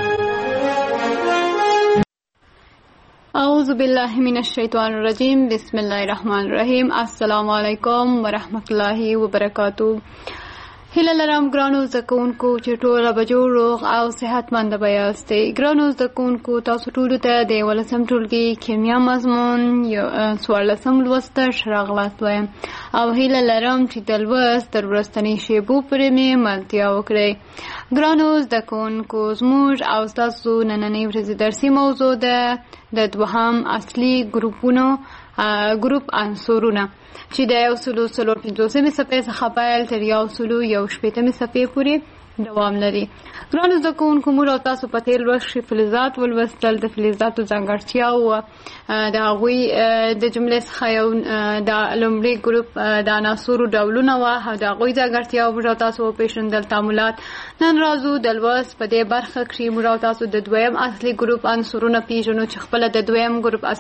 اعوذ بالله من الشیطان الرجیم. بسم الله الرحمن الرحیم. السلام علیکم ورحمت الله وبرکاتو. هیله لرم ګرانو زده کوونکو چې ټوله به جوړ روغ او صحتمند به یاستئ. ګرانو زده کوونکو تاسو ټولو ته د 11 ټولګي کیمیا مضمون 14 لوست ته ښه راغلاست وایم او هیله لرم چې د لوست تر وروستنۍ شیبو پورې مې ملتیا وکړئ. ګرانو زده کوونکو زموږ او ستاسو نننۍ ورځې درسي موضوع ده د دوهم اصلي ګروپ عنصرونه چې د 150 صفحې څخه پیل تر 160 صفحې پورې دوام لري. ګرانو زده کوونکو موږ او تاسو په تیر لوست کې فلزات ولوستل. د فلزاتو ځانګړتیاو د هغوی د جملې څخه یو د لومړي ګروپ د عناصرو ډولونه وه او د هغوی ځانګړتیاو موږ او تاسو وپېژندل. تعاملات. نن راځو د لوست په دې برخه کې موږ او تاسو د دویم اصلي ګروپ عنصرونه پېژنو چې خپله د دویم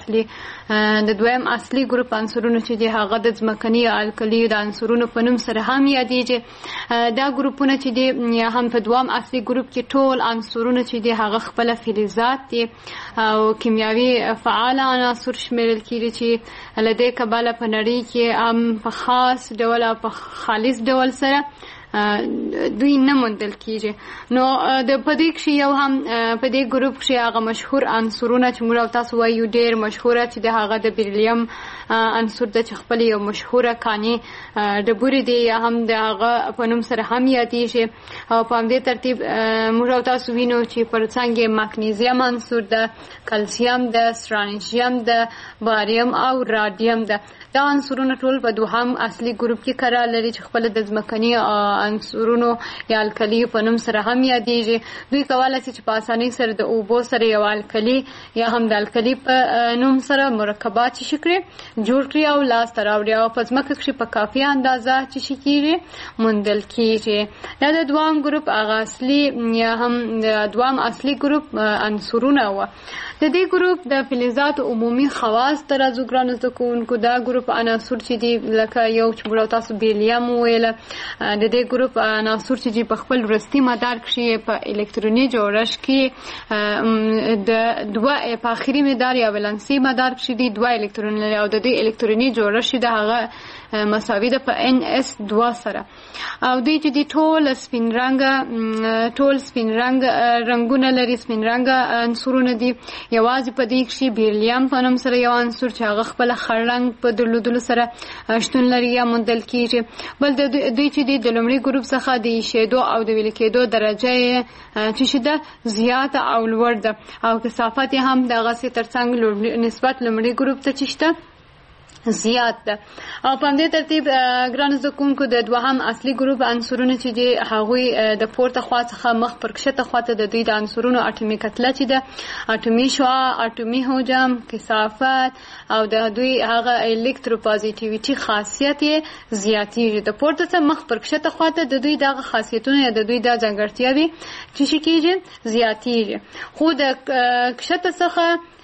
اصلي ګروپ عنصرونه چې دي هغه د ځمکني الکلي د عنصرونو په نوم سره هم یادېږي. دا ګروپونه چې دي هم په دوام اصلي ګروپ کې ټول عنصرونه چې دي هغه خپله فلزات دي او کیمیاوي فعال عناصر شمیرل کېږي چې له دې کبله په نړۍ کې هم په خاص ډول او په خالص ډول سره دوی نه موندل کېږي. نو په دې کې یو هم په دې ګروپ کې هغه مشهور عنصرونه چې موږ او تاسو وایو ډېر مشهوره چې د هغه د بیریلیم عنصر د چې خپل یو مشهوره کاني ډبرې دي یا هم د هغه په نوم سره هم یادېږي او په همدې ترتیب موږ او تاسو وینو چې پر څنګ مګنیزیم عنصر ده، کلسیم ده، سترانیشیم ده، باریم او رادیم ده. دا عنصرونه ټول په دوهم اصلي ګروپ کې قرار لري چې خپل د ځمکني عنصرونو یا الکلي په نوم سره هم یادېږي. دوی کولی شي چې په اسانۍ سره د اوبو سره یو الکلي یا هم د الکلي په نوم سره مرکبات چې کړي جوړ کړي او لاسته راوړي او په ځمکه کې په کافي اندازه چې کېږي موندل کېږي. دا د دوام ګروپ هغه اصلي یا هم د دوام اصلي ګروپ عنصرونه وه. د دې ګروپ د فلزاتو عمومي خواص ته راځو ګرانو زده کوونکو. دا ګروپ عناصر چې دي لکه یو چې موږ تاسو بیریلیم وویله، د دې ګروپ عناصر چې دي په خپل وروستي مدار کې په الکتروني جوړښت کې د دوه په آخري مدار یا ولانسي مدار کې دي 2 الکترون لري او د دې الکتروني جوړښت د هغه مساوي ده په NS2 سره او دوی چې دي ټول سپین رنګ رنگونه لري. سپین رنګ عنصرونه دي. یوازې په دې کې بیریلیم په نوم سره یو عنصر چې هغه خپل خړ رنګ په درلودلو سره شتون لري یا موندل کېږي. بل دوی چې دي د لومړي ګروپ څخه د ایشېدو او د ویلې کېدو درجه یې چې ده زیاته او لوړ ده او کثافت یې هم دغسې تر څنګ نسبت لومړي ګروپ ته چې شته زیات ده. او په همدې ترتیب ګرانو زده کوونکو د دوهم اصلي ګروپ عنصرونه چې دي هغوی د پورته خوا څخه مخ پر کښته خوا ته د دوی د عنصرونو اټومي کتله چې ده، اټومي شعاع، اټومي حجم، کثافت او د دوی هغه الکتروپازیټیویټي خاصیت یې زیاتېږي. د پورته څخه مخ پر کښته خوا ته د دوی دغه خاصیتونه یا د دوی د ځانګړتیاوې چې کېږي زیاتېږي. خو د کښته څخه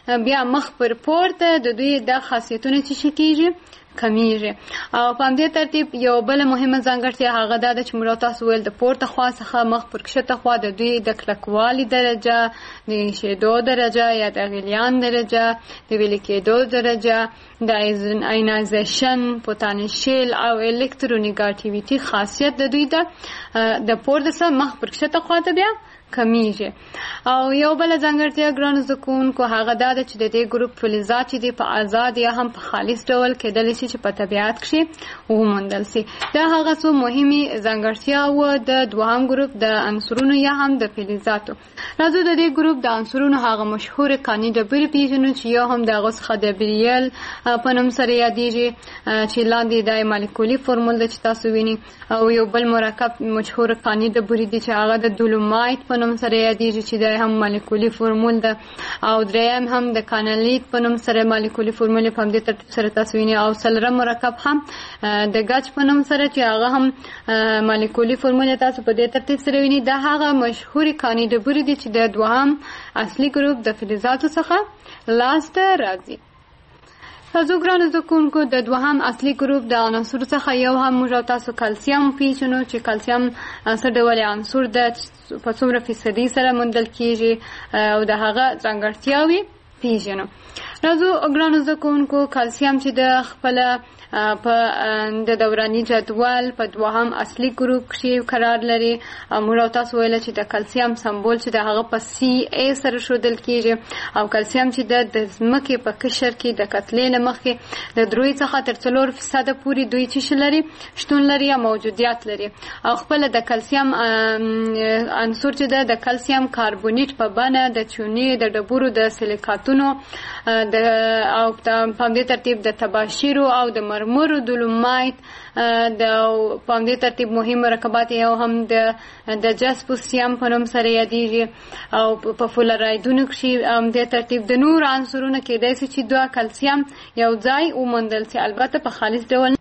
بیا مخ پر پورته د دوی د خاصیتونه چې کیږي کمیږي. او په همدې ترتیب یو بل مهمه ځانګړتیا هغه دا ده چې موږ تاسو ویل د پورته خوا څخه مخ پر کښته خوا د دوی د کلکوالي درجه، د شیدو درجه یا د غلیان درجه، د ویلي کېدو درجه، د آینایزیشن، پوتانشیل او الکترونیګاټیویټي خاصیت د دوی د پورته څخه مخ پر کښته خوا ته بیا کمیږي. او یو بل ځانګړتیا ګرانو زده کوونکو هغه دا ده چې د دې ګروپ فلزات چې دي په آزاد یا هم په خالص ډول کېدلی شي چې په طبیعت کښې وموندل شي. دا هغه څو مهمې ځانګړتیا وه د دوهم ګروپ د عنصرونو یا هم د فلزاتو. راځو د دې ګروپ د عنصرونو هغه مشهور کاني ډبرې پیژنو چې یو هم د هغو څخه د بریل په نوم سره یادیږي چې لاندې د مالیکولي فورمول ده چې تاسو ویني. او یو بل مرکب مشهور کاني ډبرې دي چې هغه د دولومایت په نوم سره یادیږي چې دا هم مالیکولي فورمول ده. او دریم هم د کانالیت په نوم سره مالیکولي فورمول په همدې ترتیب سره تاسو ویني. او څلورم مرکب هم د ګچ په نوم سره چې هغه هم مالیکولي فورمول تاسو په دې ترتیب سره ویني. دا هغه مشهوري کاني ډبرې دي چې د دوهم اصلي ګروپ د فلزاتو څخه لاسته راځي. تاسو ګرانو زده کوونکو د دوهم اصلي ګروپ د عناصرو څخه یو هم موږ تاسو کلسیم پیژنو چې کلسیم څه ډول عنصر ده په څومره فیصدي سره موندل کیږي او د هغه ځانګړتیاوې پیژنو. راځو ګرانو زده کوونکو کلسیم چې د خپله په د دوراني جدول په دوهم اصلي ګروپ کې قرار لري. موږ تاسو ویل چې د کلسیم سمبول چې د هغه په سی ای سره ښودل کیږي. او کلسیم چې د ځمکې په قشر کې د کتلې نه مخکې د 3 څخه تر 4% پورې دوی چې لري شتون لري یا موجودیت لري. او خپل د کلسیم عنصر چې د کلسیم کاربونیت په بڼه د چونې د ډبرو د سیلیکاتونو او په همدې ترتیب د تباشیرو او د مرمرو دولومایت د په همدې ترتیب مهم مرکبات یو هم د جاسپوسیم په نوم سره یادیږي. او په فلورایدونو کښې همدې ترتیب د نور عنصرونه کېدای شي چې دوه کلسیم یو ځای وموندل شي، البته په خالص ډول.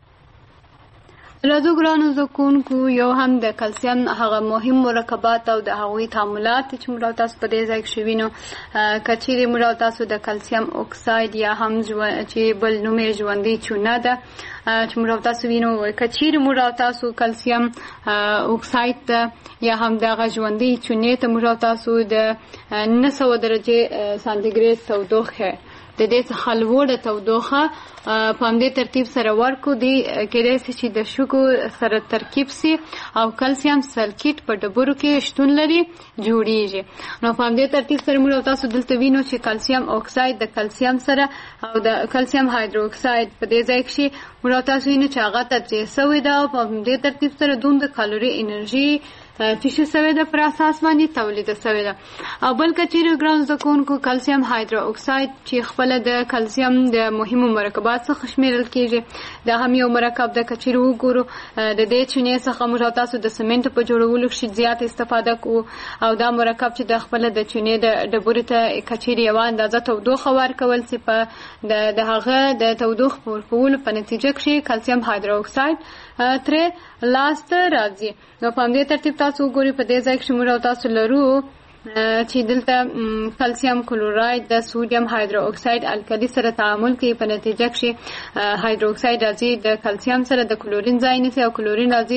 راځو ګرانو زده کوونکو یو هم د کلسیم هغه مهم مرکبات او د هغوی تعاملات چې موږ تاسو په دې ځای کې وینو. که چیرې موږ تاسو د کلسیم اکساید یا هم چې بل نوم یې ژوندۍ چونه ده چې موږ تاسو وینو، که چیرې موږ تاسو کلسیم اکساید ته یا هم دغه ژوندۍ چونې ته موږ تاسو د 900 درجې سانتیګریډ تودوخه د دې څخه لوړه تودوخه په همدې ترتیب سره ورکو دي کېدای شي چې د شګو سره ترکیب سي او کلسیم سلکیټ په ډبرو کې شتون لري جوړیږي. نو په همدې ترتیب سره موږ تاسو دلته وینو چې کلسیم اکساید د کلسیم سره او د کلسیم هایدرو اکساید په دې ځای کې موږ تاسو وینو چې هغه تجزیه شوی ده او په همدې ترتیب سره دومره کالوري انرژي چې شوی ده پر اساس باندې تولید شوی ده. او بل کچیر ګران زکونکو کلسیم هایدرو اکساید چې خپل د کلسیم د مهمو مرکبات څخه شمیرل کیږي. دا هم یو مرکب د کچیر وګورو د دې چونې څخه موږ تاسو د سمنټ په جوړولو کې زیات استفاده کوو. او دا مرکب چې د خپل د چونې د ډبرې ته کچیر یو اندازه تودوخه ورکول سي په د هغه د تودوخه ورکول په نتیجه کې کلسیم هایدرو اکساید تر لاسته راځي. نو په همدې ترتیب تاسو وګورئ په دې ځای کې موږ تاسو لرو چې دلته کلسیم کلوراید د سودیم هایدرو اکساید الکلی سره تعامل کوي، په نتیجه کې هایدرو اکساید راځي د کلسیم سره د کلورین ځای نیسي او کلورین راځي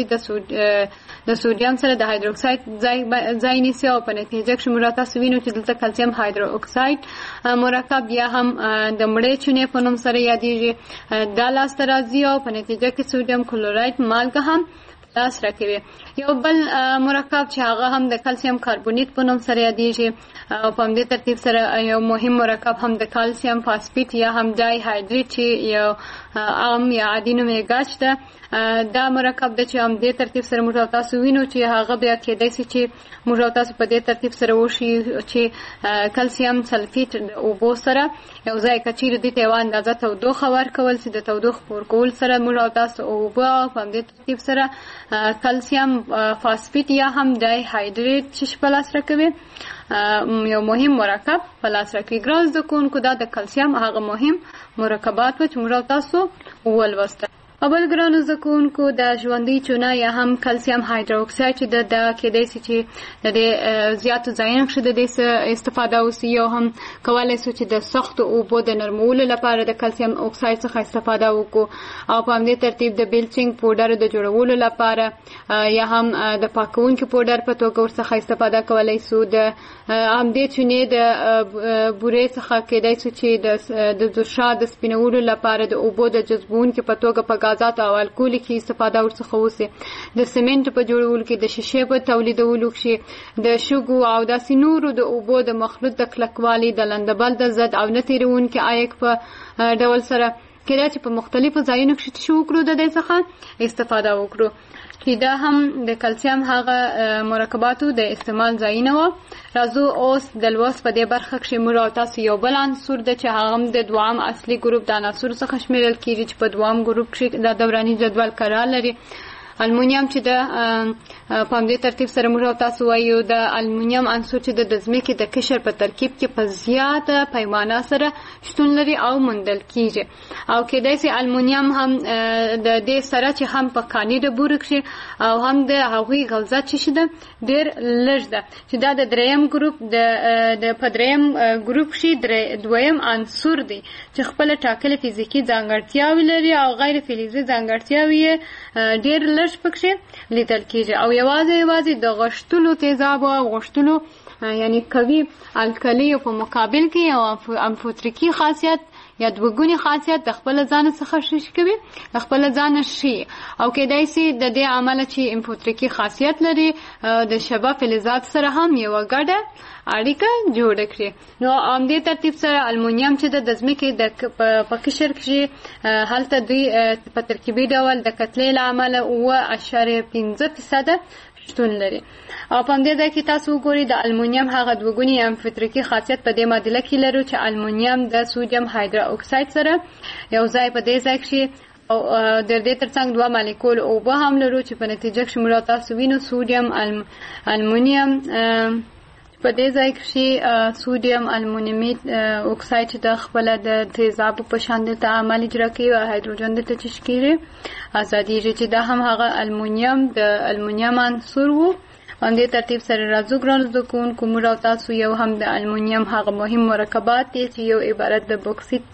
د سودیم سره د هایدرو اکساید ځای نیسي او په نتیجه کې موږ تاسو وینو چې دلته کلسیم هایدرو اکساید مرکب یا هم د مړې چونې په نوم سره یادیږي دا لاسته راځي او په نتیجه کې سودیم کلوراید مالګه هم لاس راکوي. یو بل مرکب چې هغه هم د کلسیم کاربونیت په نوم سره یادیږي او په همدې ترتیب سره یو مهم مرکب هم د کلسیم فاسفیت یا هم ډای هایدریت چې یو عام یا عادي نوم یې ګاچ ده. دا مرکب د چې هم دې ترتیب سره موږ تاسو وینو چې هغه بیا کېدای شي چې موږ تاسو په دې ترتیب سره وشي چې کلسیم سلفیت د اوبو سره یو ځای کچیر دي ته وان اندازه تودوخه ورکول سي. د تودوخه ورکول سره موږ تاسو اوبه په دې ترتیب سره کلسیم فاسفیت یا هم ډای هایدریت چې په لاس راکوي یو مهم مرکب په لاس راکوي. ګرانز د کوونکو دا د کلسیم هغه مهم مرکبات چې موږ تاسو ولوسته. اول ګرانو زکونکو د ژوندۍ چونه یا هم کلسیم هایدروکساید چې د کېدای شي چې د زیاتو ځایونو کې د استفاده وسی او هم کولای شي چې د سخت اوبو د نرمولو لپاره د کلسیم اکساید څخه استفاده وکړو او په همدې ترتیب د بلیچینګ پاوډر د جوړولو لپاره یا هم د پاکونکو پاوډر په توګه ورڅخه استفاده کولای شو د همدې چونې د بورې څخه کېدای شي چې د زوشا د سپینولو لپاره د اوبو د جذبونکو په توګه په غازات او الکول کې استفاده ورڅخه وسی د سیمنټ په جوړولو کې د شیشې په تولیدولو کې د شګو او د سینورو د اوبو د مخلوط د کلکوالي د لندبل د زد او نتیرون کې آیک په ډول سره کله چې په مختلفو ځایونو کې شو کړو د دې څخه استفاده وکړو چې دا هم د کلسیم هغه مرکباتو د استعمال ځایونه و. راځو اوس د لوست په دې برخه کې موږ او تاسو یو بل عنصر د چې هغه د دوام اصلي ګروپ د عناصر څخه شمیرل کیږي چې په دوام ګروپ کې د دوراني جدول قرار لري. المونیم چې د په همدې ترتیب سره موږ او تاسو وایو د المونیم عنصر چې د ځمکې د قشر په ترکیب کې په زیاته پیمانه سره شتون لري او موندل کیږي او کېدای شي المونیم هم د دې سره چې هم په کاني د بورک شي او هم د هغوی غلظت چې ده ډېر لږ ده چې دا د دریم ګروپ د په دریم ګروپ شي دویم عنصر دی چې خپل ټاکلې فزیکی ځانګړتیاوې لري او غیر فلزي ځانګړتیاوې ډېر لږ پکې لیدل کیږي او یوازې د غشتلو تیزاب او غشتلو یعنی قوي الکلی په مقابل کې او امفوتریکی خاصیت یا دوګونی خاصیت د خپل ځان څخه شش کوي خپل ځان شي او کېدای شي د دې عمل چې امفوتریکی خاصیت لري د شبه فلزات سره هم یو ګډه اړیکه جوړ کړي. نو همدې ترتیب سره المونیم چې د ځمکې د په قشر کې هلته دوی په ترکیبي ډول د کتلې عمل او 0.5% شتون لري او په همدې ځای کې تاسو وګورئ د المونیم هغه دوګونی امفوتریکی خاصیت په دې معادله کې لري چې المونیم د سودیم هایدروکساید سره یو ځای په دې ځای کې او د دې ترڅنګ دوه مالیکول او به هم لرو چې په نتیجه کې موږ تاسو وینو سودیم المونیم په دې ځای کې سودیم المونیمیت اکساید د خپل د تیزاب په شان د تعامل اجرا کوي او هایدروجن د تشکیل ازادي چې دا هم هغه المونیم عنصر وو. باندې ترتیب سره راځو ګرانو زکون کوم را تاسو یو هم د المونیم هغه مهم مرکبات دي چې یو عبارت د بوکسیت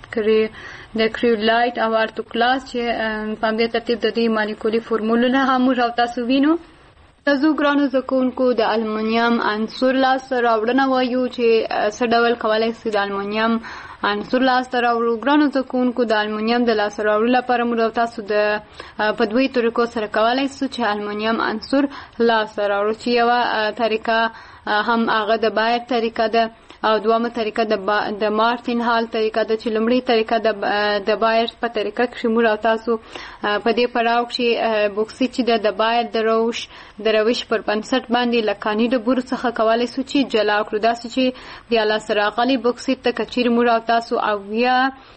د کریولایت او ارتوکلاس چې په دې ترتیب د دې مالیکولي فورمولونه هم را تاسو وینو. تاسو ګرانو زکونکو د المونیم عنصر لاس راوړنه وایو چې څه ډول کولای شي د المونیم عنصر لاس راوړو. ګرانو زکونکو د المونیم د لاس راوړلو لپاره موږ تاسو د په دوی طریقو سره کولای شو چې المونیم عنصر لاس راوړو چې یو طریقه هم هغه د بایر طریقه ده او دوامه طریقه د مارتین هال طریقه د چلمړي طریقه د بایر په طریقه کې موږ تاسو په دې پړاو کې بوکسیت چې د بایر د روش پر بنسټ باندې لکانی د بور څخه کولای شو چې جلا کړو داسې چې بیا لا سره غلي بوکسیت ته کچیر موږ تاسو او یا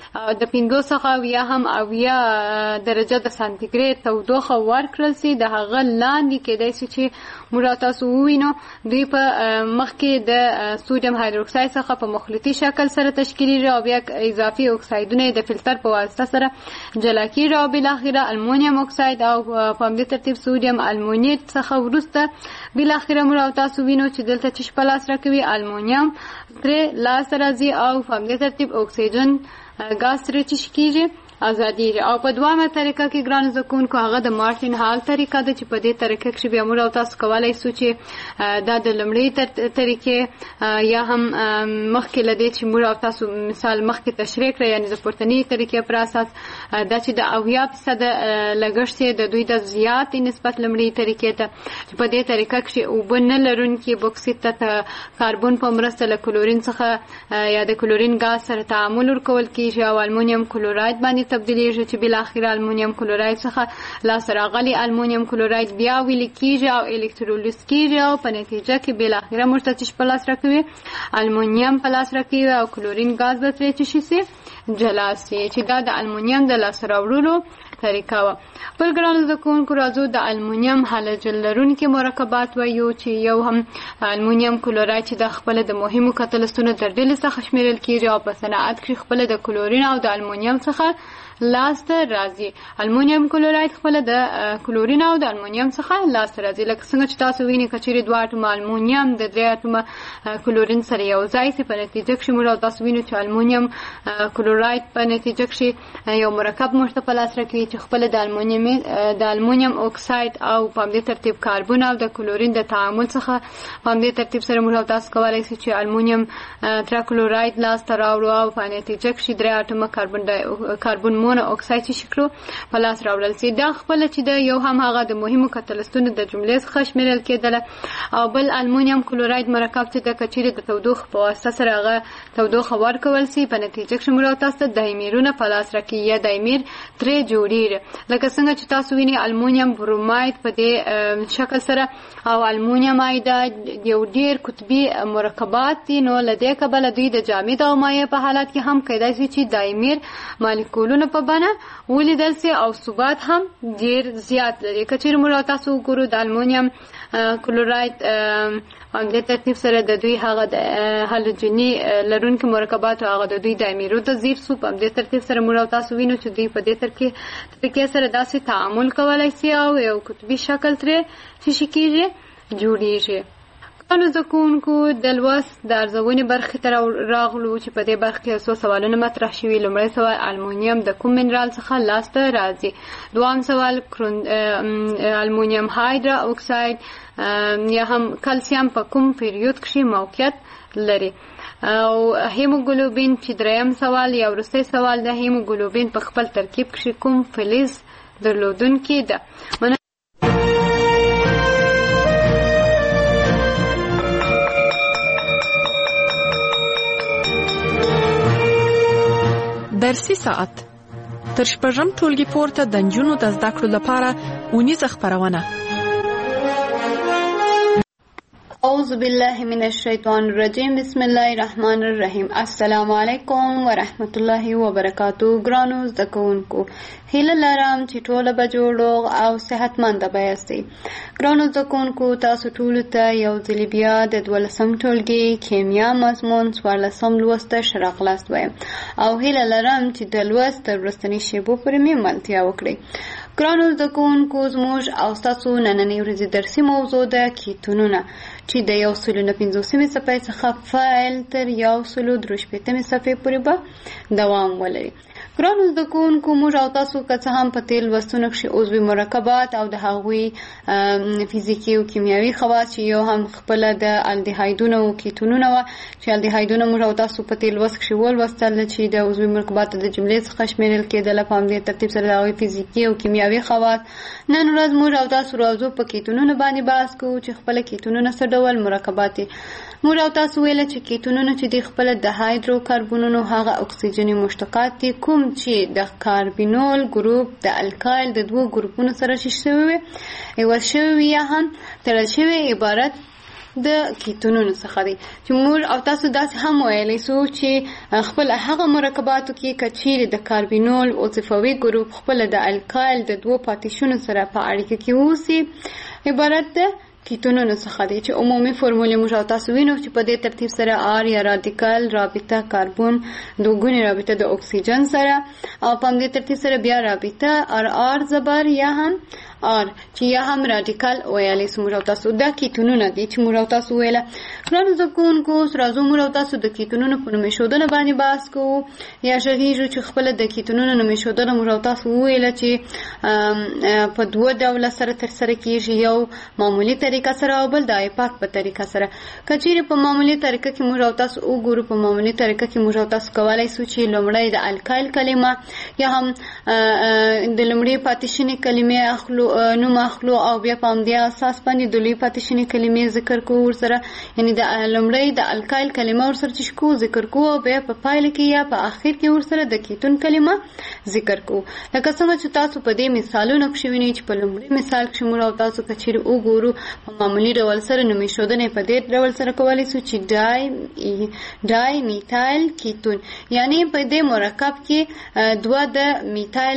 د 5 څخه یا هم او یا درجه د سانتیګریډ تودوخه ورکړل سي د هغه لاندې کېدای شي چې موږ تاسو وینو دوی په مخ کې د سودیم هایدروکساید څخه په مخلوطي شکل سره تشکیلي او بیا اضافي اکسایدونه د فلټر په واسطه سره جلا کیږي او بل اخره المونیم اکساید او په دې ترتیب سودیم المونیټ څخه ورسته بل اخره موږ تاسو وینو چې دلته چې پلاس راکوي المونیم تر لاس راځي او په دې ترتیب اکسیجن غاز تر چشکیږي ازادي او په دوامه طریقه کې ګران زکون کو هغه د مارتین هال طریقه ده چې په دې طریقه کې بیا موږ تاسو کولای شو چې دا د لمړی طریقې یا هم مخکې لدې چې موږ تاسو مثال مخکې تشریح کړی یعنی د پورتنی طریقې پر اساس دا چې د 80% لګښت د دوی د زیات نسبت لمړی طریقې ته په دې طریقه کې او بنه لرونکي بوکسیت ته کاربن په مرسته له کلورین څخه یا د کلورین غاز سره تعامل ورکول کیږي او المونیم کلوراید باندې تبدیلیږي چې بل اخر المونیم کلوراید څخه لا سره غلي المونیم کلوراید بیا ویل کیږي او الکترولیز کیږي او په نتیجه کې بل اخر مرتچ پلاس راکوي المونیم پلاس راکوي او کلورین غاز به ترې چشي سي جلا سي چې دا د المونیم د لاس راوړلو طریقه و. بل ګرانو زکونکو راځو د المونیم هالوجن لرونکي مرکبات وایو چې یو هم المونیم کلوراید چې د خپل د مهمو کتلستونو تر ډلې څخه شمیرل کیږي او په صنعت کې خپل د کلورین او د المونیم څخه لاسته راځي. المونیم کلوراید خپل د کلورین او د المونیم څخه لاسته راځي. لکه څنګه چې تاسو وینئ کچېرې 2 اټومه المونیم د 3 اټومه کلورین سره یو ځای سي، په نتیجه کې موږ تاسو وینو چې المونیم کلوراید په نتیجه کې یو مرکب موږ ته په لاس راکوي چې خپل د المونیم اکساید او په دې ترتیب کاربن او د کلورین د تعامل څخه په دې ترتیب سره موږ تاسو کولای شئ چې المونیم تراکلوراید لاسته راوړو او په نتیجه کې 3 اټومه کاربن مونو اکساید چې شکلو په لاس راوړل سي. دا خپل چې د یو هم هغه د مهمو کتلستونو د جملې څخه شمیرل کېدل، او بل المونیم کلوراید مرکب چې د کچېرې د تودوخې په واسطه سره هغه تودوخه ورکول سي، په نتیجه کې موږ تاسو د دایمیرونه په لاس راکړي یا دایمیر ترې جوړیږي. لکه څنګه چې تاسو وینئ المونیم بروماید په دې شکل سره او المونیم آیوداید یو ډیر قطبي مرکبات دي، نو له دې کبله دوی د جامد او مایع په حالت کې هم کېدای شي چې دایمیر مالیکولونو په بڼه ولیدل سي او ثبات هم ډیر زیات لري. که چېرې موږ تاسو وګورو د المونیم کلوراید په دې ترتیب سره د دوی هغه د هالوجني لرونکي مرکبات او هغه د دوی دایمیرو ته ځیر سو، په دې ترتیب سره موږ تاسو وینو چې دوی په دې طریقې سره داسې تعامل کولای شي او یو قطبي شکل ترې چې کېږي جوړیږي. نو زه کوونکو د لوست د ارزونې برخې ته راغلو چې په دې برخه کې څو سوالونه مطرح شوي. لومړی سوال المونیم د کوم منرال څخه لاسته راځي؟ دوام سوال المونیم هایدرا اکساید یا هم کلسیم په کوم پیریود کې موقعیت لري؟ او هیموګلوبین چې دریم سوال یا وروستی سوال د هیموګلوبین په خپل ترکیب کې کوم فلز درلودونکی ده؟ درسي ساعت تر شپږم ټولګي پورته د نجونو د زده کړو لپاره اونیزه خپرونه. اعوذ بالله من الشیطان الرجیم، بسم الله الرحمن الرحیم. السلام علیکم ورحمت الله وبرکاتو. ګرانو زده کوونکو، هیله لرم چې ټول به جوړ او صحتمند به یاستئ. ګرانو زده کوونکو، تاسو ټول ته یو ځل بیا د 12م ټولګي کیمیا مضمون 14م لوست ته ښه راغلاست وایم او هیله لرم چې د لوست تر وروستنۍ شیبو پورې مې ملتیا وکړئ. ګرانو زده کوونکو، زموږ او ستاسو نننۍ ورځې درسي موضوع ده کیتونونه، چې د 150 صفحې څخه فایل تر 163 صفحې پورې به دوام ولري. ګرانو زده کوونکو، موږ او تاسو که څه هم په تېر لوستونو کښې عضوي مرکبات او د هغوی فزیکي او کیمیاوي خواص چې یو هم خپله د الډیهایدونو او کیتونونه وه، چې الډیهایدونه موږ او تاسو په تېر لوست کښې ولوستل چې د عضوي مرکباتو د جملې څخه شمیرل کېدله، په همدې ترتیب سره د هغوی فزیکي او کیمیاوي خواص. نن ورځ موږ او تاسو راځو په کیتونونو باندې بحث کوو چې خپله کیتونونه څه ډول مرکبات دي. موږ او تاسو ویله چې کیتونونه چې د خپله د هایدرو کاربونونو هغه اکسیجني مشتقات دي کوم چې د کاربینول ګروپ د الکایل د 2 ګروپونو سره شش شوي وي، ایوز شوي وي یا هم تړل شوي، عبارت د کیتونونو څخه دی. چې موږ او تاسو داسې هم ویلی سو چې خپل هغه مرکباتو کې که چیرې د کاربینول وظیفوي ګروپ خپل د الکایل د 2 پاتیشونو سره په اړیکه کې اوسي، عبارت ده کیتونونو څخه دی. چې عمومي فرمول موږ او تاسو وینو چې په دې ترتیب سره آر یا رادیکال رابطه کاربن 2 ګونې رابطه د اکسیجن سره، او په دې ترتیب سره بیا رابطه آر زبر یا هم آر چې یا هم رادیکال ویلی سو. موږ او تاسو دا کیتونونه دي چې موږ او تاسو ویله. ګرانو زده کوونکو، راځو موږ او تاسو د کیتونونو په نومېښودنه باندې بحث کوو یا ږغېږو چې خپله د کیتونونو نومېښودنه موږ او تاسو وویله چې په 2 ډوله سره ترسره کېږي، یو معمولي طریقه سره او بل د آیپاک په طریقه سره. که چیرې په معمولي طریقه کې موږ او تاسو وګورو، په معمولي طریقه کې موږ او تاسو کولی سو چې لومړی د الکایل کلمه یا هم د لومړۍ پاتیشنې کلمې نوم اخلو او بیا په همدې اساس باندې د لوی پاتیشنې کلمې ذکر کوو ورسره، یعنی د لومړی د الکایل کلمه ورسره چې کوو ذکر کوو او بیا په پایله کې یا په آخر کې ورسره د کیتون کلمه ذکر کوو. لکه څنګه چې تاسو په دې مثالونو کښې وینئ چې په لومړي مثال کښې موږ او تاسو که چیرې وګورو په معمولي ډول سره نومېښودنه په دې ډول سره کولی سو چې ډای میتایل کیتون، یعنی په دې مرکب کې 2 د میتایل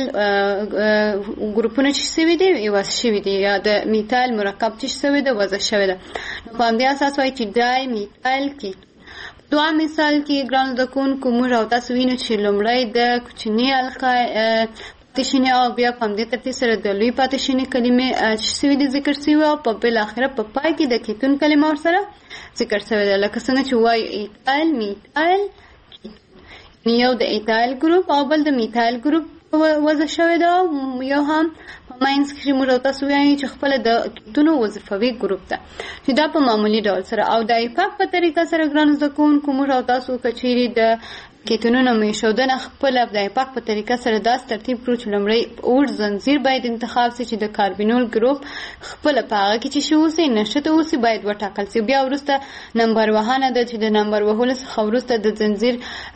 ګروپونه چې شوي دي ایواز شوي دي، یا د میتایل مرکب چې شوی ده وضع شوی ده. نو په همدې اساس وایي چې ډای میتایل کیتون. دوه مثال کې ګران زدهکوونکو موږ او تاسو وینو چې لومړی د کوچني القا پاتېشنې او بیا په همدې ترتیب سره د لوی پاتېشنې کلمې چې سوي دي ذکر سوي او په بالاخره په پای کې د کیتون کلمه ورسره ذکر سوې ده لکه څنګه چې وایو ایتایل میتایل یو د ایتایل ګروپ او بل د میتایل ګروپ وضع شوی ده یو هم په ماینس کې موږ او تاسو وایو چې خپل د کیتونو وظیفوي ګروپ ده چې دا په معمولی ډول سره او د ایپاک په طریقه سره ګران زدهکوونکو موږ او تاسو کچېرې د کیتونونو میښودنه خپل د ایپاک په طریقه سره داس ترتیب کړو چې لومړی اوږد زنځیر باید انتخاب شي چې د کاربینول ګروپ خپل په هغه کې چې شي اوسي نشته اوسي باید وټاکل شي بیا وروسته نمبر وهانه ده چې د نمبر وهلو څخه وروسته د زنځیر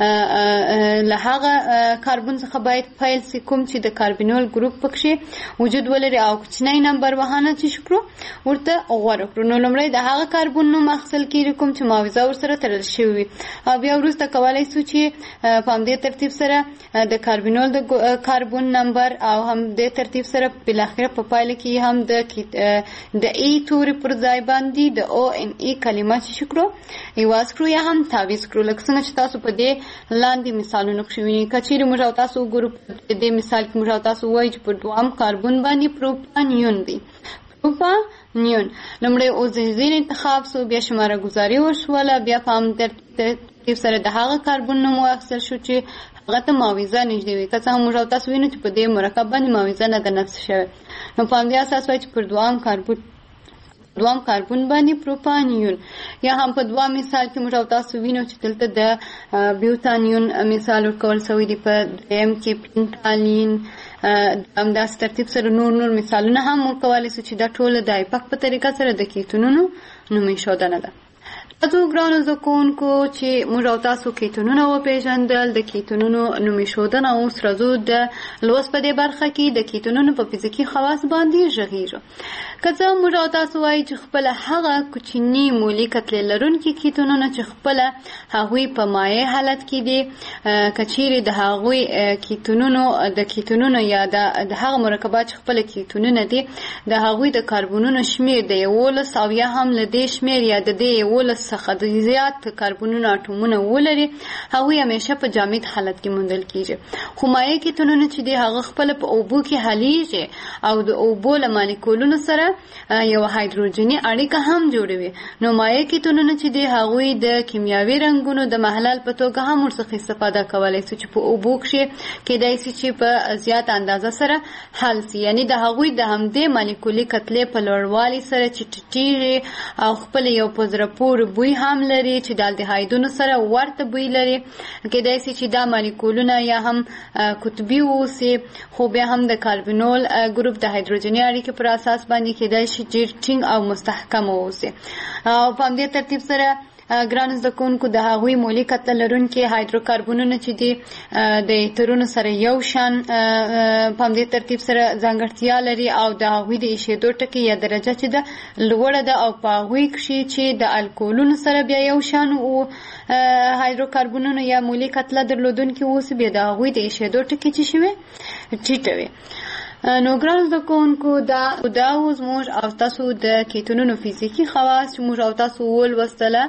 له هغه کاربن څخه باید پیل شي کوم چې د کاربینول ګروپ پکې وجود ولري او کوچنی نمبر وهانه چې شکرو ورته غوړ کړو نو لومړی د هغه کاربن نوم اخیستل کیږي کوم چې معاوضه ورسره تړل شوی او بیا وروسته کولای شو چې په همدې ترتیب سره د کاربینول د کاربن نمبر او هم د ترتیب سره بالاخره په پایله کې هم د ای توري پر ځای باندې د او ان ای کلمه چې شکرو ایواز کړو یا هم تعویض کړو لکه څنګه چې تاسو په دې لاندې مثالونو کې وینئ کچېرې موږ او تاسو ګروپ دې مثال کې موږ او تاسو وایو چې په دوام کاربن باندې پروپانیون دی پروپانیون لومړی اوزیزین انتخاب سو بیا شماره گذاری وشوله بیا په هم ترتیب سره د هغه کاربن نوم واخیستل شو چې هغه ته معاوضه نږدې وي که څه هم موږ او تاسو وینو چې په دې مرکب باندې معاوضه نه ده نصب شوې نو په همدې اساس وایي چې پر دوام کاربن باندې پروپانیون یا هم په دوه مثال کې موږ او تاسو وینو چې دلته د بیوتانیون مثال ورکول شوی دی په دویم کې پینټالین همداسې ترتیب سره نور مثالونه هم ورکولی شو چې دا ټول د ایپاک په طریقه سره د کیتونونو نومېښودنه ده تاسو ګرانو زدهکوونکو چې موږ او تاسو کیتونونه وپېژندل د کیتونونو نومېښودنه اوس راځو د لوست په دې برخه کې د کیتونونو په فزیکي خواص باندې غږیږو که څه موږ او تاسو وایو چې خپله هغه کوچني مولي کتلې لرونکي کیتونونه چې خپله هغوی په مایع حالت کې دي که چیرې د هغوی کیتونونو یا د هغه مرکبات چې خپله کیتونونه دي د هغوی د کاربونونو شمیر د 11 او یا هم له دې شمیر یا د دې 11 څخه د زیات کاربونونو اټومونه ولري هغوی همیشه په جامد حالت کې موندل کیږي خو مایع کیتونونه چې دي هغه خپله په اوبو کې حلیږي او د اوبو له مالیکولونو سره یو هایدروجني اړیکه هم جوړوي نو مایع کیتونونه چې دي هغوی د کیمیاوي رنګونو د محلل په توګه هم ورڅخه استفاده کولی شي چې په اوبو کې کیدای شي چې په زیات اندازه سره حل شي یعنی د هغوی د همدې مالیکولي کتلې په لوړوالي سره چې ټیټیږي او خپل یو په زړه پورې بوی هم لري چې د الډهایدونو سره ورته بوی لري کیدای شي چې دا مالیکولونه یا هم قطبي اوسي خو بیا هم د کاربینول ګروپ د هایدروجني اړیکې پر اساس باندې کیدای شي ډېر ټینګ او مستحکم اوسي او په همدې ترتیب سره ګران زدهکوونکو د هغوی مولي کتله لرونکي هایدروکاربنونه چې دي د ایترونو سره یو شان په همدې ترتیب سره ځانګړتیا لري او د هغوی د ایښېدو ټکي یا درجه چې ده لوړه ده او په هغوی کښې چې د الکولونو سره بیا یو شان هایدروکاربنونو یا مولي کتله درلودونکي اوسي بیا د هغوی د ایښېدو ټکي چې شوي ټیټه وي نو ګران زدهکوونکو دا اوس موږ او تاسو د کیتونونو فزیکي خواص چې موږ او تاسو ولوستله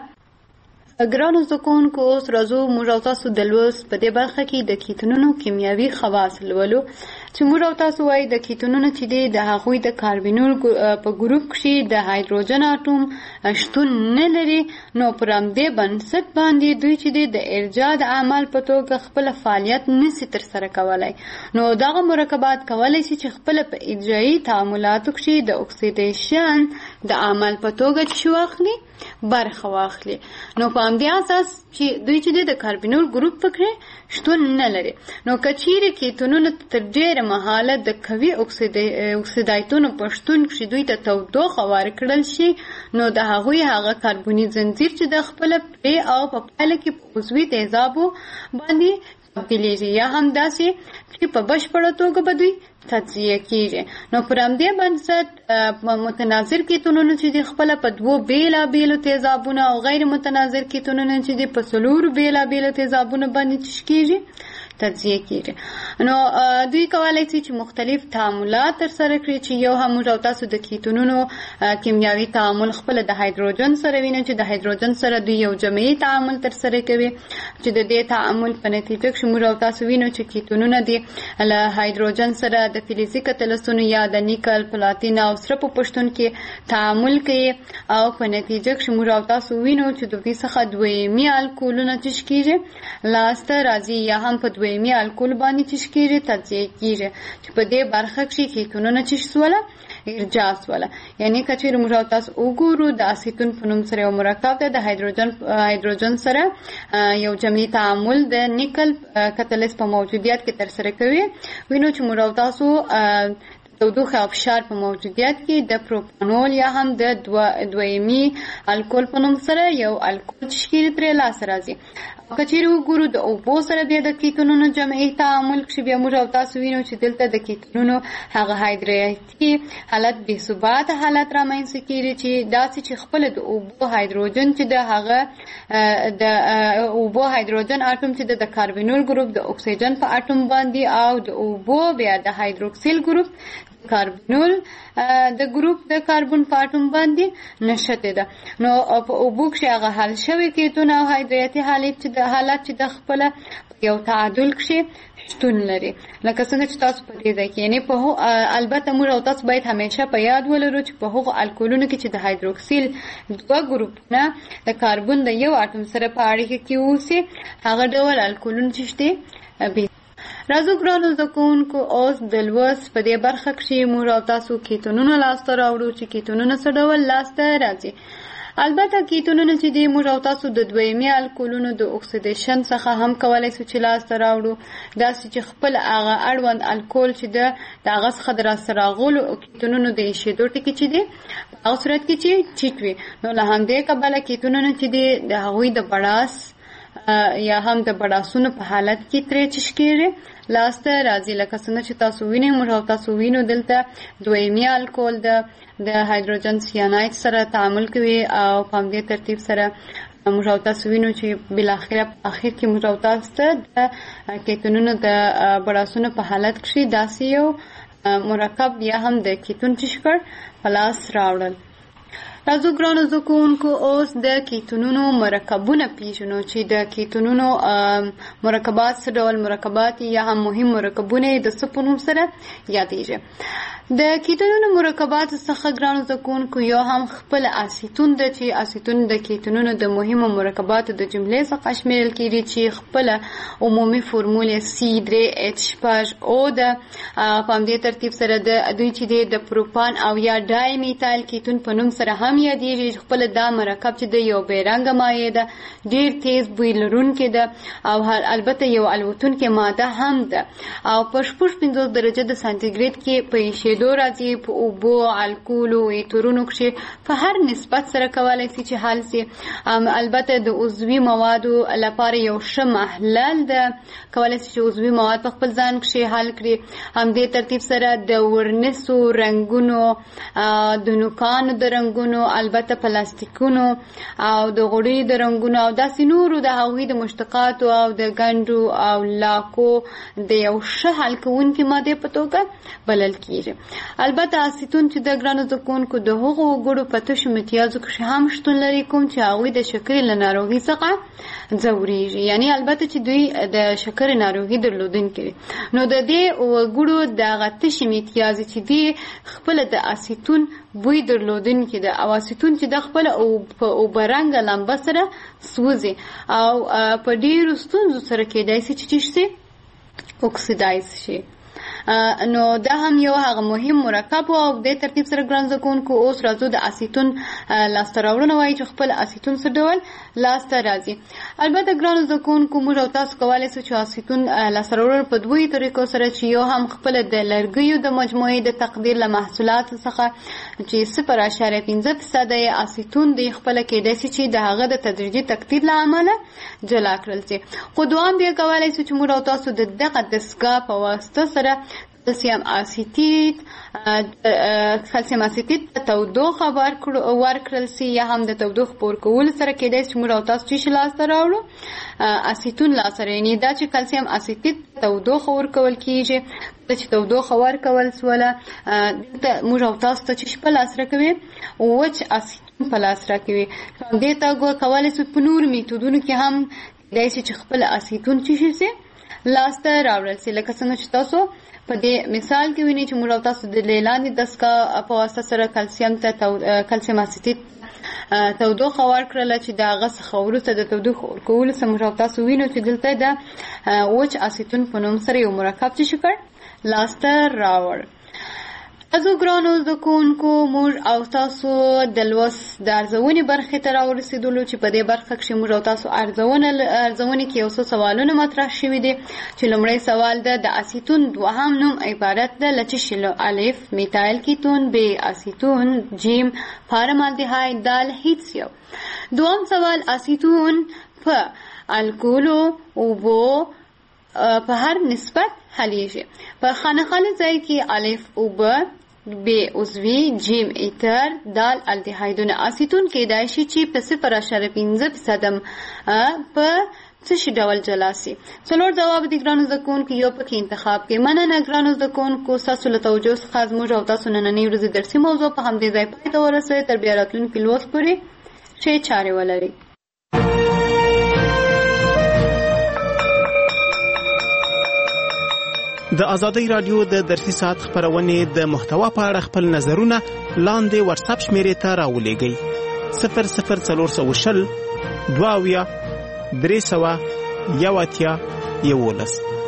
ګرانو زدهکوونکو اوس راځو موږ او تاسو د لوست په دې برخه کې د کیتونونو کیمیاوي خواص لولو چې موږ او تاسو وایي د کیتونونو چې دی د هغوی د کاربینول په ګروپ کښې د هایدروجن اټوم شتون نه لري نو پر همدې بنسټ باندې دوی چې دی د ارجاع د عمل په توګه خپل فعالیت نشي ترسره کولی نو دغه مرکبات کولی شي چې خپل په اجرایي تعاملاتو کښې د اکسیدیشن د عمل په توګه چې واخلي برخه واخلي نو په همدې اساس چې دوی چې د کاربینول ګروپ پکې شتون نه لري نو که چیرې کیتونونه تر ډېره مهاله د قوي اکسیدایتونو په شتون کښې دوی ته تودوخه ورکړل شي نو د هغوی هغه کاربوني زنځیر چې د خپله پرې او په پایله کې په عضوي تیزابو باندې تبدیلیږي یا هم داسې چې په بشپړه توګه به دوی تجزیه کیږي نو پر همدې بنسټ متناظر کیتونونه چې دي خپله په 2 بېلابېلو تیزابونو او غیر متناظر کیتونونه چې دي په 4 بېلابېلو تیزابونو باندې چش کیږي تجزیه کیږي. نو دوی کولای شي چې مختلف تعاملات ترسره کړي چې یو هم موږ او تاسو د کیتونونو کیمیاوي تعامل خپل د هایدروجن سره ویني چې د هایدروجن سره دوی یو جمعي تعامل ترسره کوي چې د دې تعامل په نتیجه کې موږ او تاسو وینو چې کیتونونه دي له هایدروجن سره د فلزي کتلسونو یا د نیکل پلاتین او سره په پښتون کې تعامل کوي او په نتیجه کې موږ او تاسو وینو چې د دې څخه دویمي الکولونه تشکیل کیږي لاسته راځي یا هم په دویمي الکول باندې تشکیل کیږي تجزیه کیږي چې په دې برخه کې کیتونونه چې سواله ارجاس ولا یعنی کچیر موږ تاسو وګورو د اسیتون په نوم سره یو مرکب ده د هایدروجن سره یو جمعي تعامل د نیکل کتلس په موجودیت کې ترسره کوي وینو چې موږ تاسو تودوخه ابشار په موجودیت کې د پروپانول یا هم د دویمي الکول په نوم سره یو الکول تشکیل ترې لاسته راځي. کچیر وګورو د اوبو سره بیا د کیتونونو جمعي تعامل کې بیا موږ تاسو وینو چې دلته د کیتونونو هغه هایدریټي حالت بې ثبات حالت رامنځته کیږي چې داسې چې خپل د اوبو هایدروجن چې د هغه د اوبو هایدروجن اټوم چې د کاربونیل ګروپ د اکسیجن په اټوم باندې او د اوبو بیا د هایدروکسیل ګروپ کاربونول د ګروپ د کاربن په اټوم باندې نشته ده. نو په اوبو کې هغه حل شوی کیتون او هایدریټي حالت چې د خپل یو تعادل کې شتون لري لکه څنګه چې تاسو په دې ځای کې یعنی په البته موږ او تاسو باید همیشه په یاد ولرو چې په هغو الکولونو کې چې د هایدروکسیل دوه ګروپونه د کاربن د یو اټوم سره په اړیکه کې اوسي هغه ډول الکولونه چې شته. راځو ګرانو زده کوونکو اوس د لوست په دې برخه کې موږ او تاسو کیتونونه لاسته راوړو چې کیتونونه څه ډول لاسته راځي. البته کیتونونه چې دی موږ او تاسو د دویمي الکولونو د اکسیدیشن څخه هم کولای شو چې لاسته راوړو داسې چې خپل هغه اړوند الکول چې د هغه څخه د راسته راغلو کیتونونو د ایشېدو ټکي چې دی په هغه صورت کې چې ټیټ وي نو له همدې کبله کیتونونه چې دی د هغوی د بړاس یا هم د بړاسونو په حالت کې ترې چشکېږي لاسته راځي لکه څنګه چې تاسو وینئ موږ تاسو وینو دلته دویمي الکول د هایدروجن سیاناید سره تعامل کوي او په همدې ترتیب سره موږ تاسو وینو چې بالاخره په اخر کې موږ تاسو ته د کیتونونو د بړاسونو په حالت کې داسې یو مرکب یا هم د کیتون چشکړ په لاس راوړل. راځو ګرانو زده کوونکو اوس د کیتونونو مرکبونه پیژنو چې د کیتونونو مرکبات څه ډول مرکبات یا هم مهم مرکبونه د څه په نوم سره یادېږي. د کیتونونو مرکبات څخه ګرانو زده کوونکو یو هم خپل اسیتون ده چې اسیتون د کیتونونو د مهمو مرکباتو د جملې څخه شمیرل کیږي چې خپل عمومي فورمول C3H5O ده. په همدې ترتیب سره د دوی چې د پروپان او یا ډای میتایل کیتون په نوم سره هم یادېږي. خپل دا مرکب چې د یو بیرنګه مایع ده ډیر تیز بوی لرونکی ده او البته یو الوتونکې ماده هم ده او په 50 درجه د سانتیګریډ کې په ایشېدو راځي په اوبو الکولو ایترونو کې په هر نسبت سره کولای شي چې حل شي. البته د عضوي موادو لپاره یو ښه محلل ده کولای شي چې عضوي مواد په خپل ځان کې حل کړي. همدې ترتیب سره د ورنسو رنګونو د نوکانو د رنګونو البته پلاستیکونو او د غوړي د رنګونو او داسې نورو د هغوی د مشتقاتو او د ګنډو او لاکو د یو ښه حل کوونکې مادې په توګه بلل کیږي. البته اسیتون چې د ګرانو زده کوونکو د هغو وګړو په تشو متیازو کې هم شتون لري کوم چې هغوی د شکرې له ناروغۍ څخه ځورېږي یعنی البته چې دوی د شکرې ناروغي درلودونکي وي. نو د دې وګړو دغه تشې متیازې چې دي خپله د اسیتون بوی درلودونکي ده او اسیتون چې د خپل او په اوبرنګ لمبه سره سوځي او په ډیرو ستونزو سره کېدای شي چې اکسیدایز شي. نو دا هم یو هغه مهم مرکب او د ترتیب سره ګران زده کوونکو اوس راځو د اسیتون لاسته راوړنه وایي چې خپل اسیتون څه ډول لاسته راځي. البته ګران زده کوونکو موږ او تاسو کولی شو چې اسیتون لاسته راوړل په دوی طریقو سره چې یو هم خپل د لرګیو د مجموعې د تقدیر له محصولات څخه چې 0.5% یې اسیتون دی خپل کېدای شي چې د هغه د تدریجي تقدیر له امله جلا کړل شي. خو دوام بیا کولی شو چې موږ او تاسو د دغه دستګاه په واسطه سره کلسیم اسیتیت تودوخه ورکړل سي یا هم د تودوخه پور کول سره کېدای شي موږ او تاسو چې لاس ته راوړو اسیتون لاسره یعنی دا چې کلسیم اسیتیت تودوخه ورکول کیږي چې تودوخه ورکول سوله موږ او تاسو ته چې په لاس راکوي وچ اسیتون په لاس راکوي دې ته کولای شو په نور میتودونو کې هم کېدای شي چې خپل اسیتون چې شي لاس ته راوړل سي لکه څنګه چې تاسو په دې مثال کې وینئ چې موږ او تاسو د لیلاندې دستګاه په واسطه سره کلسیم اسیتیت تودوخه ورکړله چې د هغه څخه وروسته د تودوخه ورکولو څخه موږ او تاسو وینو چې دلته د وچ اسیتون په نوم سره یو مرکب چې کړ لاس ته راوړ. تاسو ګرانو زده کوونکو موږ او تاسو د لوست د ارزونې برخې ته راورسېدلو چې په دې برخه کې موږ او تاسو ارزونې کې یو څه سوالونه مطرح شوي دي چې لومړی سوال ده د اسیتون دوهم نوم عبارت ده له څه شي الف میتایل کیتون ب اسیتون جیم فارمالدهاید دال هیڅ یو. دوم سوال اسیتون په الکولو اوبو په هر نسبت حلیږي په خانخاله ځای کې الف اوبه ب عضوي جیم ایتر دال الدهایدونه اسیتون کېدای شي چې په 0.5% په څه شي ډول جلا سي. څلور جواب دي ګرانو زده کوونکو یو پکې انتخاب کې مننه ګرانو زده کوونکو ستاسو له توجه څخه زموږ او تاسو نننۍ ورځې درسي موضوع په همدې ځای پای ته ورسوي. تر بیا راتلونکي لوست پورې ښې چارې ولرئ. د ازادۍ رادیو د درسي ساعت خبرونه د محتوا په اړه خپل نظرونه لاندې واتساپ شمیرې ته راولېږئ 00420 22 300 11